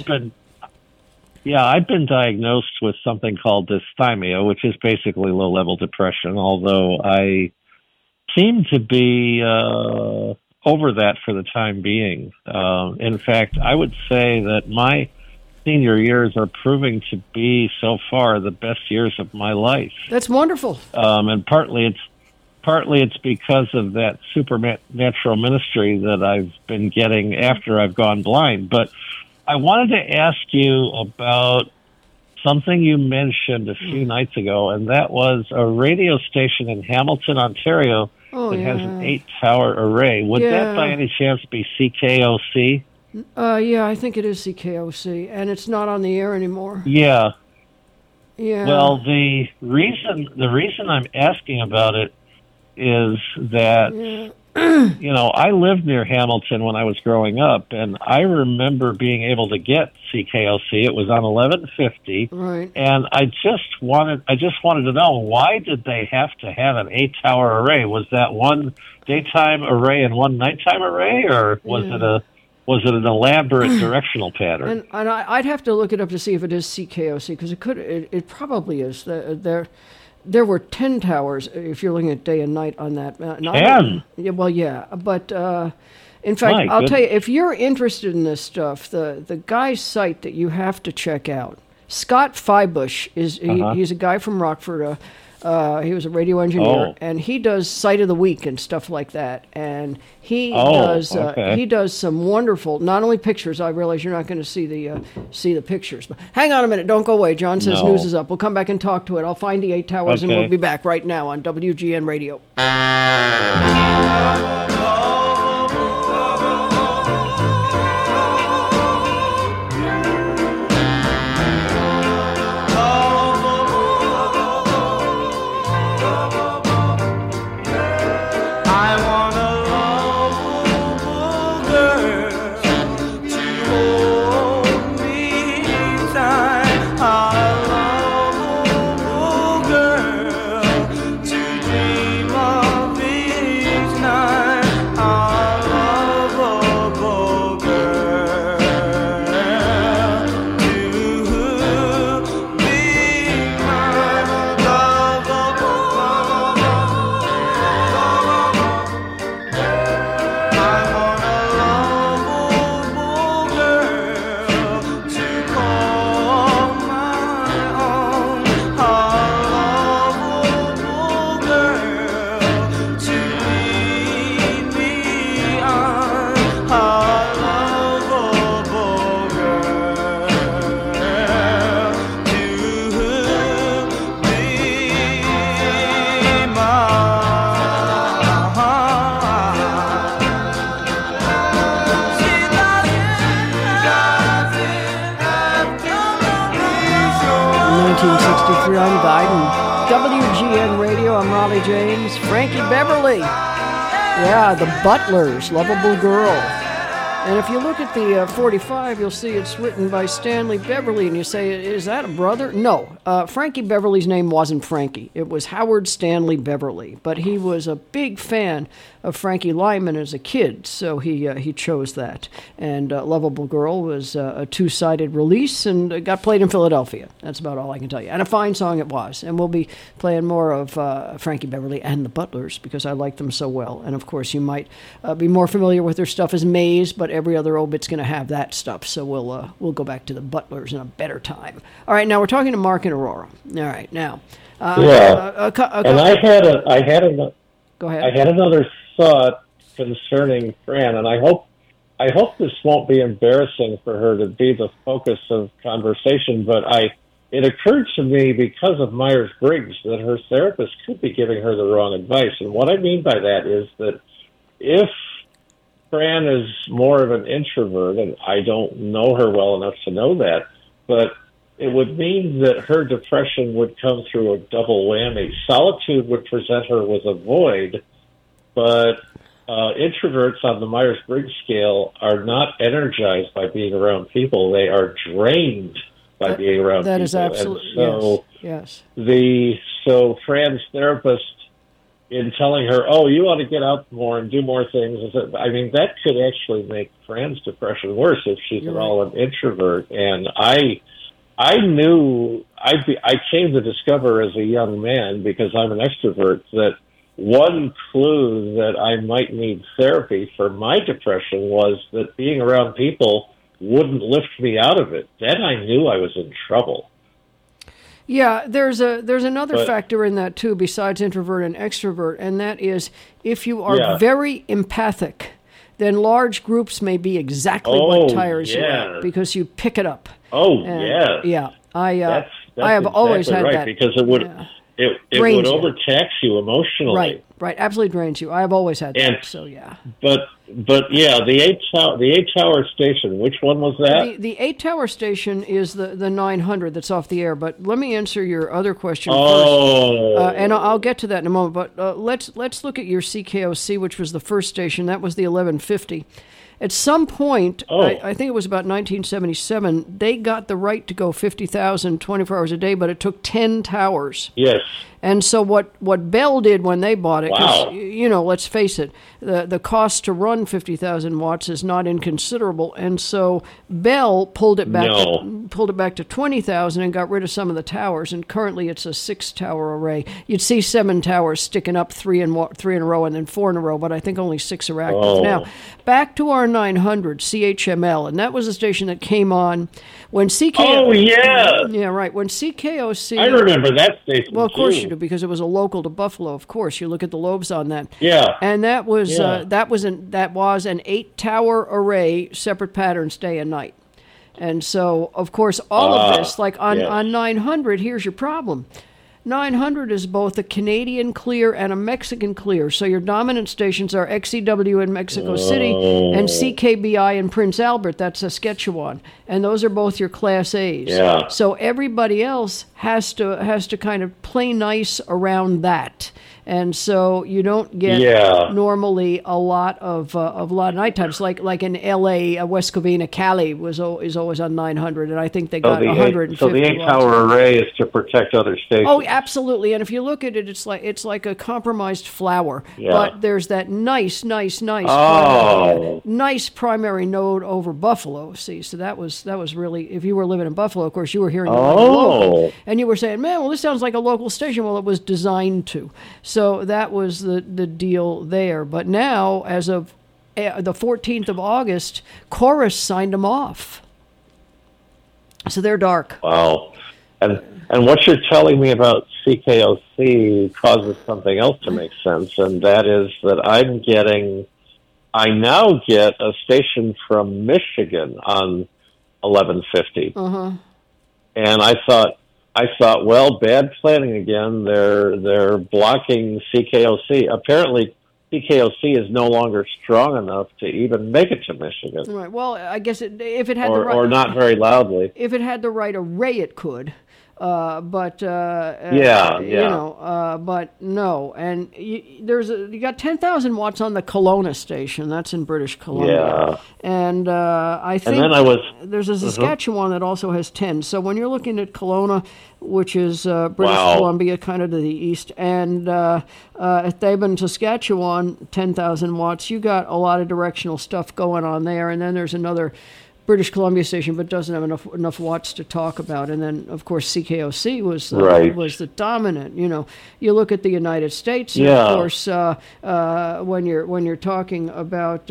I've been diagnosed with something called dysthymia, which is basically low-level depression, although I seem to be over that for the time being. In fact, I would say that my senior years are proving to be, so far, the best years of my life. That's wonderful. And partly it's because of that supernatural ministry that I've been getting after I've gone blind. But I wanted to ask you about something you mentioned a few nights ago, and that was a radio station in Hamilton, Ontario that has an 8-tower array. Would that by any chance be CKOC? Yeah, I think it is CKOC, and it's not on the air anymore. Yeah. Yeah. Well, the reason I'm asking about it is that, I lived near Hamilton when I was growing up, and I remember being able to get CKOC. It was on 1150, right? And I just wanted to know, why did they have to have an 8-tower array? Was that one daytime array and one nighttime array, or was it an elaborate directional pattern? And I'd have to look it up to see if it is CKOC, because it probably is. There were 10 towers, if you're looking at day and night on that. 10? Yeah, well, yeah. But, in fact, I'll tell you, if you're interested in this stuff, the guy's site that you have to check out, Scott Feibush, he's a guy from Rockford. He was a radio engineer, and he does Site of the Week and stuff like that. And he does some wonderful, not only pictures. I realize you're not going to see the pictures, but hang on a minute, don't go away. John says news is up. We'll come back and talk to it. I'll find the 8 towers, and we'll be back right now on WGN Radio. country on Guidon. WGN Radio, I'm Raleigh James. Frankie Beverly. Yeah, the Butlers, Lovable Girl. And if you look at the 45, you'll see it's written by Stanley Beverly, and you say, is that a brother? No. Frankie Beverly's name wasn't Frankie. It was Howard Stanley Beverly. But he was a big fan of Frankie Lyman as a kid, so he chose that. And Lovable Girl was a two-sided release and got played in Philadelphia. That's about all I can tell you. And a fine song it was. And we'll be playing more of Frankie Beverly and the Butlers because I like them so well. And, of course, you might be more familiar with their stuff as Maze, but every other obit's going to have that stuff, so we'll go back to the Butlers in a better time. All right, now we're talking to Mark and Aurora. All right, now. And I had Go ahead. I had another thought concerning Fran, and I hope this won't be embarrassing for her to be the focus of conversation, but it occurred to me because of Myers-Briggs that her therapist could be giving her the wrong advice. And what I mean by that is that if Fran is more of an introvert, and I don't know her well enough to know that, but it would mean that her depression would come through a double whammy. Solitude would present her with a void, but introverts on the Myers-Briggs scale are not energized by being around people. They are drained by being around people. That is absolutely, and so yes. So Fran's therapist, in telling her, oh, you ought to get out more and do more things. I mean, that could actually make Fran's depression worse if she's at all an introvert. And I came to discover as a young man, because I'm an extrovert, that one clue that I might need therapy for my depression was that being around people wouldn't lift me out of it. Then I knew I was in trouble. Yeah, there's another factor in that too, besides introvert and extrovert, and that is if you are very empathic, then large groups may be exactly what tires you up because you pick it up. Yeah. I have exactly always had right, that because it would would overtax you emotionally. Right, absolutely drains you. I've always had that. So yeah. But yeah, the 8 tower station. Which one was that? The 8 tower station is the 900 that's off the air. But let me answer your other question first, and I'll get to that in a moment. But let's look at your CKOC, which was the first station. That was the 1150. At some point, I think it was about 1977, they got the right to go 50,000 24 hours a day, but it took 10 towers. Yes. And so what Bell did when they bought it, because, let's face it, the cost to run 50,000 watts is not inconsiderable. And so Bell pulled it back to 20,000 and got rid of some of the towers. And currently it's a 6-tower array. You'd see 7 towers sticking up, 3 in a row and then 4 in a row, but I think only 6 are active. Now, back to our 900, CHML, and that was a station that came on when CKOC... Yeah, right. When CKOC... I remember that station, well, of course you do, because it was a local to Buffalo, of course. You look at the lobes on that. Yeah. And that was an 8-tower array, separate patterns, day and night. And so, of course, all of this, like on 900, here's your problem. 900 is both a Canadian clear and a Mexican clear. So your dominant stations are XEW in Mexico City and CKBI in Prince Albert. That's Saskatchewan. And those are both your Class A's. Yeah. So everybody else has to kind of play nice around that. And so you don't get normally a lot of night times. Like in L.A., West Covina, Cali is always on 900, and I think they got 150. So the 8-tower array is to protect other stations. Oh, absolutely. And if you look at it, it's like a compromised flower. Yeah. But there's that nice primary node over Buffalo. See, so that was really, if you were living in Buffalo, of course, you were hearing the local, and you were saying, man, well, this sounds like a local station. Well, it was designed to. So that was the deal there. But now, as of the 14th of August, Chorus signed them off. So they're dark. Wow. And what you're telling me about CKOC causes something else to make sense, and that is that I now get a station from Michigan on 1150. And I thought, well, bad planning again. They're blocking CKOC. Apparently, CKOC is no longer strong enough to even make it to Michigan. Right. Well, I guess if it had or not very loudly. If it had the right array, it could. But no, and you got 10,000 watts on the Kelowna station. That's in British Columbia, and I think there's a Saskatchewan that also has 10. So when you're looking at Kelowna, which is British Columbia, kind of to the east, and at Theben, Saskatchewan, 10,000 watts, you got a lot of directional stuff going on there, and then there's another British Columbia station, but doesn't have enough watts to talk about. And then, of course, CKOC was the dominant. You look at the United States. And of course, when you're talking about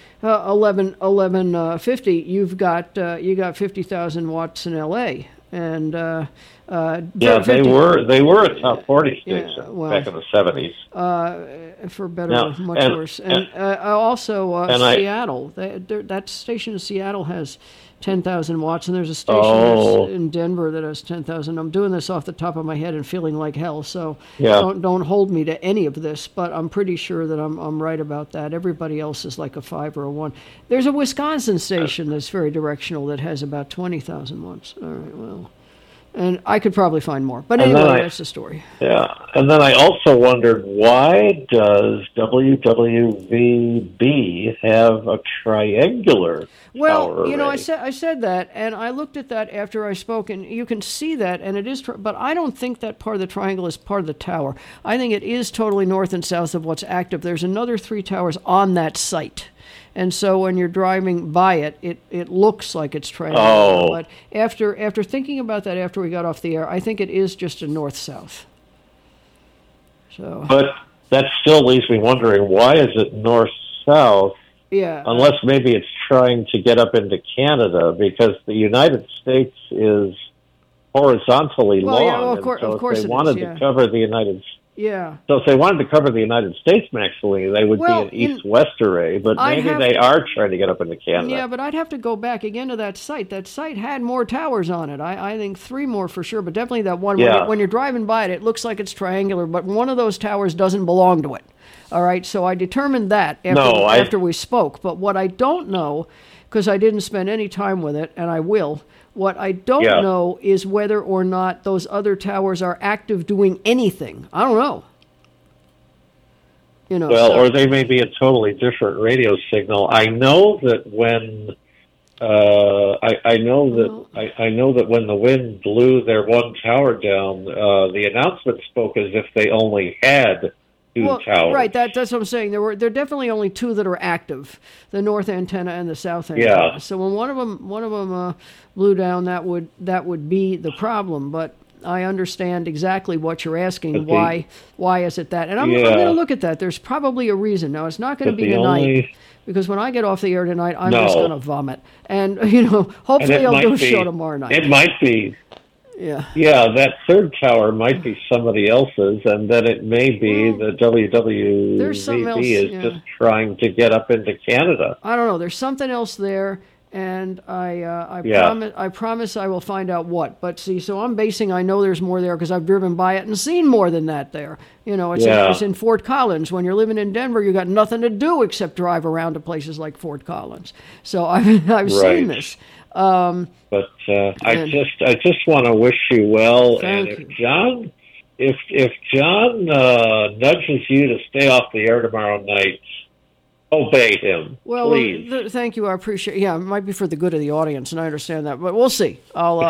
1150, you got 50,000 watts in LA. And they were a top 40 station back in the 70s. For better or much worse. And also Seattle. That station in Seattle has 10,000 watts, and there's a station in Denver that has 10,000. I'm doing this off the top of my head and feeling like hell, so don't hold me to any of this, but I'm pretty sure that I'm right about that. Everybody else is like a 5 or a 1. There's a Wisconsin station that's very directional that has about 20,000 watts. All right, well... And I could probably find more. But anyway, that's the story. Yeah. And then I also wondered, why does WWVB have a triangular tower array? I said that, and I looked at that after I spoke, and you can see that, and it is, but I don't think that part of the triangle is part of the tower. I think it is totally north and south of what's active. There's another 3 towers on that site. And so when you're driving by it looks like it's triangular. But after thinking about that after we got off the air, I think it is just a north-south. So. But that still leaves me wondering, why is it north-south? Yeah. Unless maybe it's trying to get up into Canada, because the United States is horizontally long. Yeah, well, of course if they wanted to cover the United States. Yeah. So if they wanted to cover the United States maximally, they would be an east-west array, but maybe they are trying to get up into Canada. Yeah, but I'd have to go back again to that site. That site had more towers on it. I think 3 more for sure, but definitely that one. Yeah. When you're driving by it, it looks like it's triangular, but one of those towers doesn't belong to it. All right, so I determined that after we spoke. But what I don't know, because I didn't spend any time with it, and I will, what I don't know is whether or not those other towers are active doing anything. I don't know. Or they may be a totally different radio signal. I know that when I know that when the wind blew their one tower down, the announcement spoke as if they only had 2 towers. Right, that's what I'm saying. There are definitely only 2 that are active: the north antenna and the south antenna. Yeah. So when one of them blew down, that would be the problem. But I understand exactly what you're asking. Why is it that? And I'm going to look at that. There's probably a reason. Now, it's not going to be tonight, because when I get off the air tonight, I'm just going to vomit. And, hopefully I'll do a show tomorrow night. It might be. Yeah. Yeah, that 3rd tower might be somebody else's, and then it may be the WWVB is just trying to get up into Canada. I don't know. There's something else there. And I promise I will find out what. But see, so I'm basing, I know there's more there because I've driven by it and seen more than that there. It's in Fort Collins. When you're living in Denver, you got nothing to do except drive around to places like Fort Collins. So I've seen this. I just want to wish you well. Thank and you. if John nudges you to stay off the air tomorrow night, obey him, please. Thank you. I appreciate it. Yeah, it might be for the good of the audience, and I understand that, but we'll see. I'll.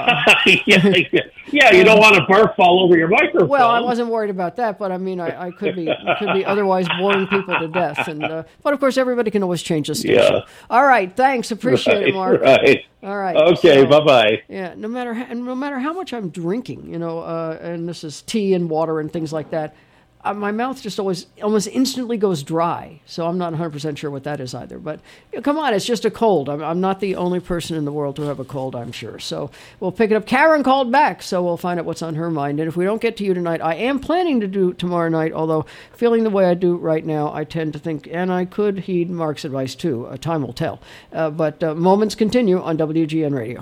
Yeah, you don't want to barf all over your microphone. Well, I wasn't worried about that, but I mean, I could be otherwise boring people to death, and but of course, everybody can always change the station. Yeah. All right, thanks. Appreciate it, Mark. Right. All right. Okay. Bye-bye. Yeah. No matter how much I'm drinking, and this is tea and water and things like that. My mouth just almost instantly goes dry, so I'm not 100% sure what that is either. But come on, it's just a cold. I'm not the only person in the world to have a cold, I'm sure. So we'll pick it up. Karen called back, so we'll find out what's on her mind. And if we don't get to you tonight, I am planning to do tomorrow night, although feeling the way I do right now, I tend to think, and I could heed Mark's advice too. Time will tell. But moments continue on WGN Radio.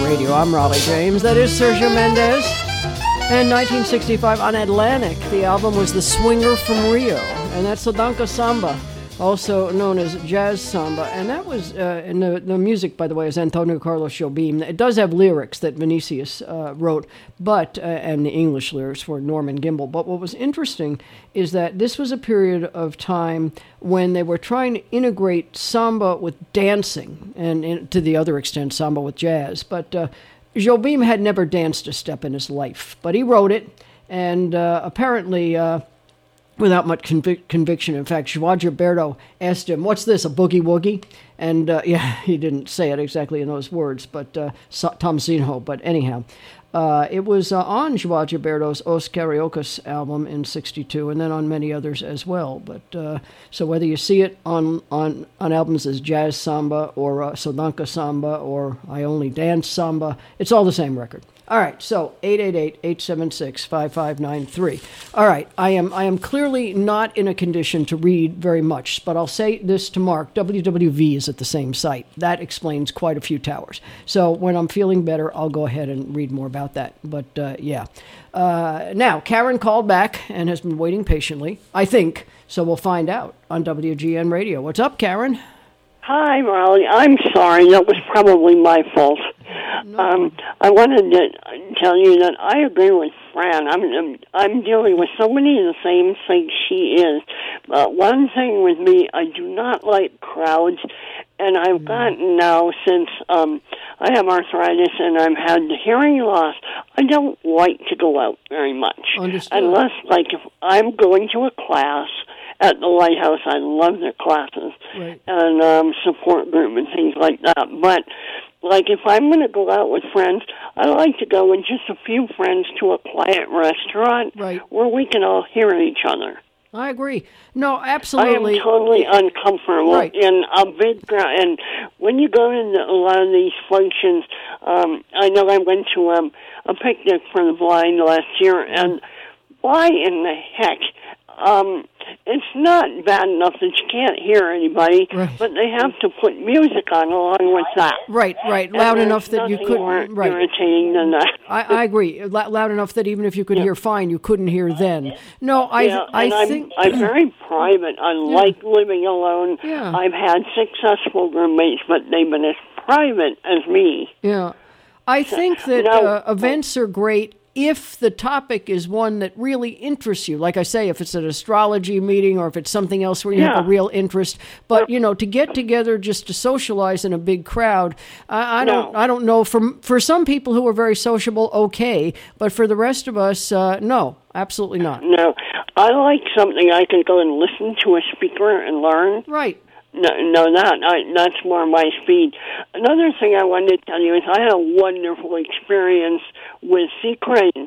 Radio. I'm Raleigh James. That is Sergio Mendes. And 1965 on Atlantic, the album was The Swinger from Rio. And that's Sodanka Samba, also known as Jazz Samba. And that was, and the music, by the way, is Antonio Carlos Jobim. It does have lyrics that Vinicius wrote, but and the English lyrics for Norman Gimbel. But what was interesting is that this was a period of time when they were trying to integrate samba with dancing, and to the other extent, samba with jazz. But Jobim had never danced a step in his life, but he wrote it, and apparently... without much conviction. In fact, Joao Gilberto asked him, "What's this, a boogie woogie?" And yeah, he didn't say it exactly in those words, but Tom Zinho. But anyhow, it was on Joao Gilberto's Os Cariocas album in '62, and then on many others as well. But so whether you see it on albums as Jazz Samba or Sodanka Samba or I Only Dance Samba, it's all the same record. All right, so 888-876-5593. All right, I am clearly not in a condition to read very much, but I'll say this to Mark. WWV is at the same site. That explains quite a few towers. So when I'm feeling better, I'll go ahead and read more about that. But yeah. Now, Karen called back and has been waiting patiently, I think, so we'll find out on WGN Radio. What's up, Karen? Hi, Raleigh. I'm sorry. That was probably my fault. No. I wanted to tell you that I agree with Fran. I'm dealing with so many of the same things she is. But one thing with me, I do not like crowds. And I've gotten now, since I have arthritis and I've had the hearing loss, I don't like to go out very much. Understood. Unless, like, if I'm going to a class at the Lighthouse, I love their classes, right, and support group and things like that. But, like, if I'm going to go out with friends, I like to go with just a few friends to a quiet restaurant, right, where we can all hear each other. I agree. No, absolutely. I am totally uncomfortable in a big crowd. And when you go to a lot of these functions, I know I went to a picnic for the blind last year, and why in the heck? It's not bad enough that you can't hear anybody, right, but they have to put music on along with that. Right, loud enough that you couldn't. Right, irritating than that. I agree. Loud enough that even if you could hear fine, you couldn't hear then. No, I think I'm very private. I like living alone. Yeah. I've had successful roommates, but they've been as private as me. Yeah, I think that events are great if the topic is one that really interests you. Like I say, if it's an astrology meeting or if it's something else where you have a real interest. But, you know, to get together just to socialize in a big crowd, I don't know. For some people who are very sociable, okay. But for the rest of us, no, absolutely not. No, I like something I can go and listen to a speaker and learn. Right. No, that's more my speed. Another thing I wanted to tell you is I had a wonderful experience with C. Crane.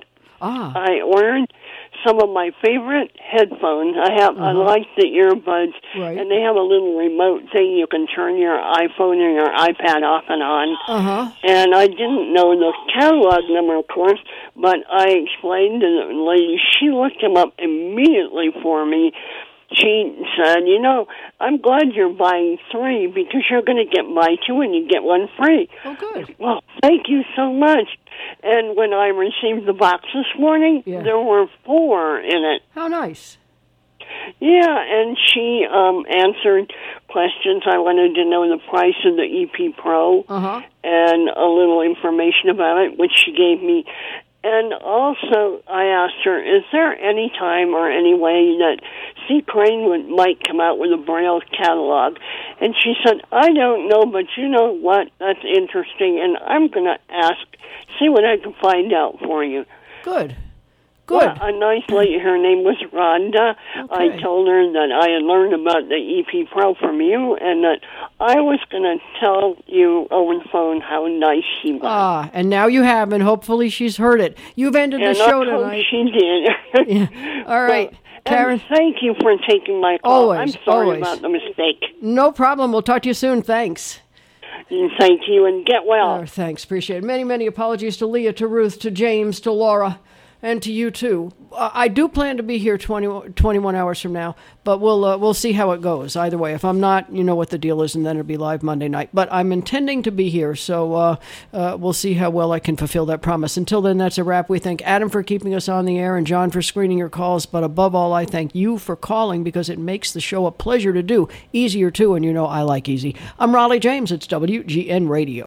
I ordered some of my favorite headphones. I like the earbuds, and they have a little remote thing you can turn your iPhone or your iPad off and on. And I didn't know the catalog number, of course, but I explained to the lady. She looked them up immediately for me. She said, you know, I'm glad you're buying 3 because you're going to get buy 2 and you get 1 free. Oh, good. Well, thank you so much. And when I received the box this morning, there were 4 in it. How nice. Yeah, and she answered questions. I wanted to know the price of the EP Pro and a little information about it, which she gave me. And also, I asked her, is there any time or any way that C. Crane might come out with a Braille catalog? And she said, I don't know, but you know what? That's interesting, and I'm going to see what I can find out for you. Good. Yeah, a nice lady. Her name was Rhonda. I told her that I had learned about the EP Pro from you and that I was going to tell you over the phone how nice she was. And now you have, and hopefully she's heard it. You've ended the show tonight. She did. All right. Karen, thank you for taking my call. I'm sorry about the mistake. No problem. We'll talk to you soon. Thanks. Thank you, and get well. Thanks. Appreciate it. Many, many apologies to Leah, to Ruth, to James, to Laura. And to you, too. I do plan to be here 21 hours from now, but we'll see how it goes. Either way, if I'm not, you know what the deal is, and then it'll be live Monday night. But I'm intending to be here, so we'll see how well I can fulfill that promise. Until then, that's a wrap. We thank Adam for keeping us on the air and John for screening your calls. But above all, I thank you for calling because it makes the show a pleasure to do. Easier, too, and you know I like easy. I'm Raleigh James. It's WGN Radio.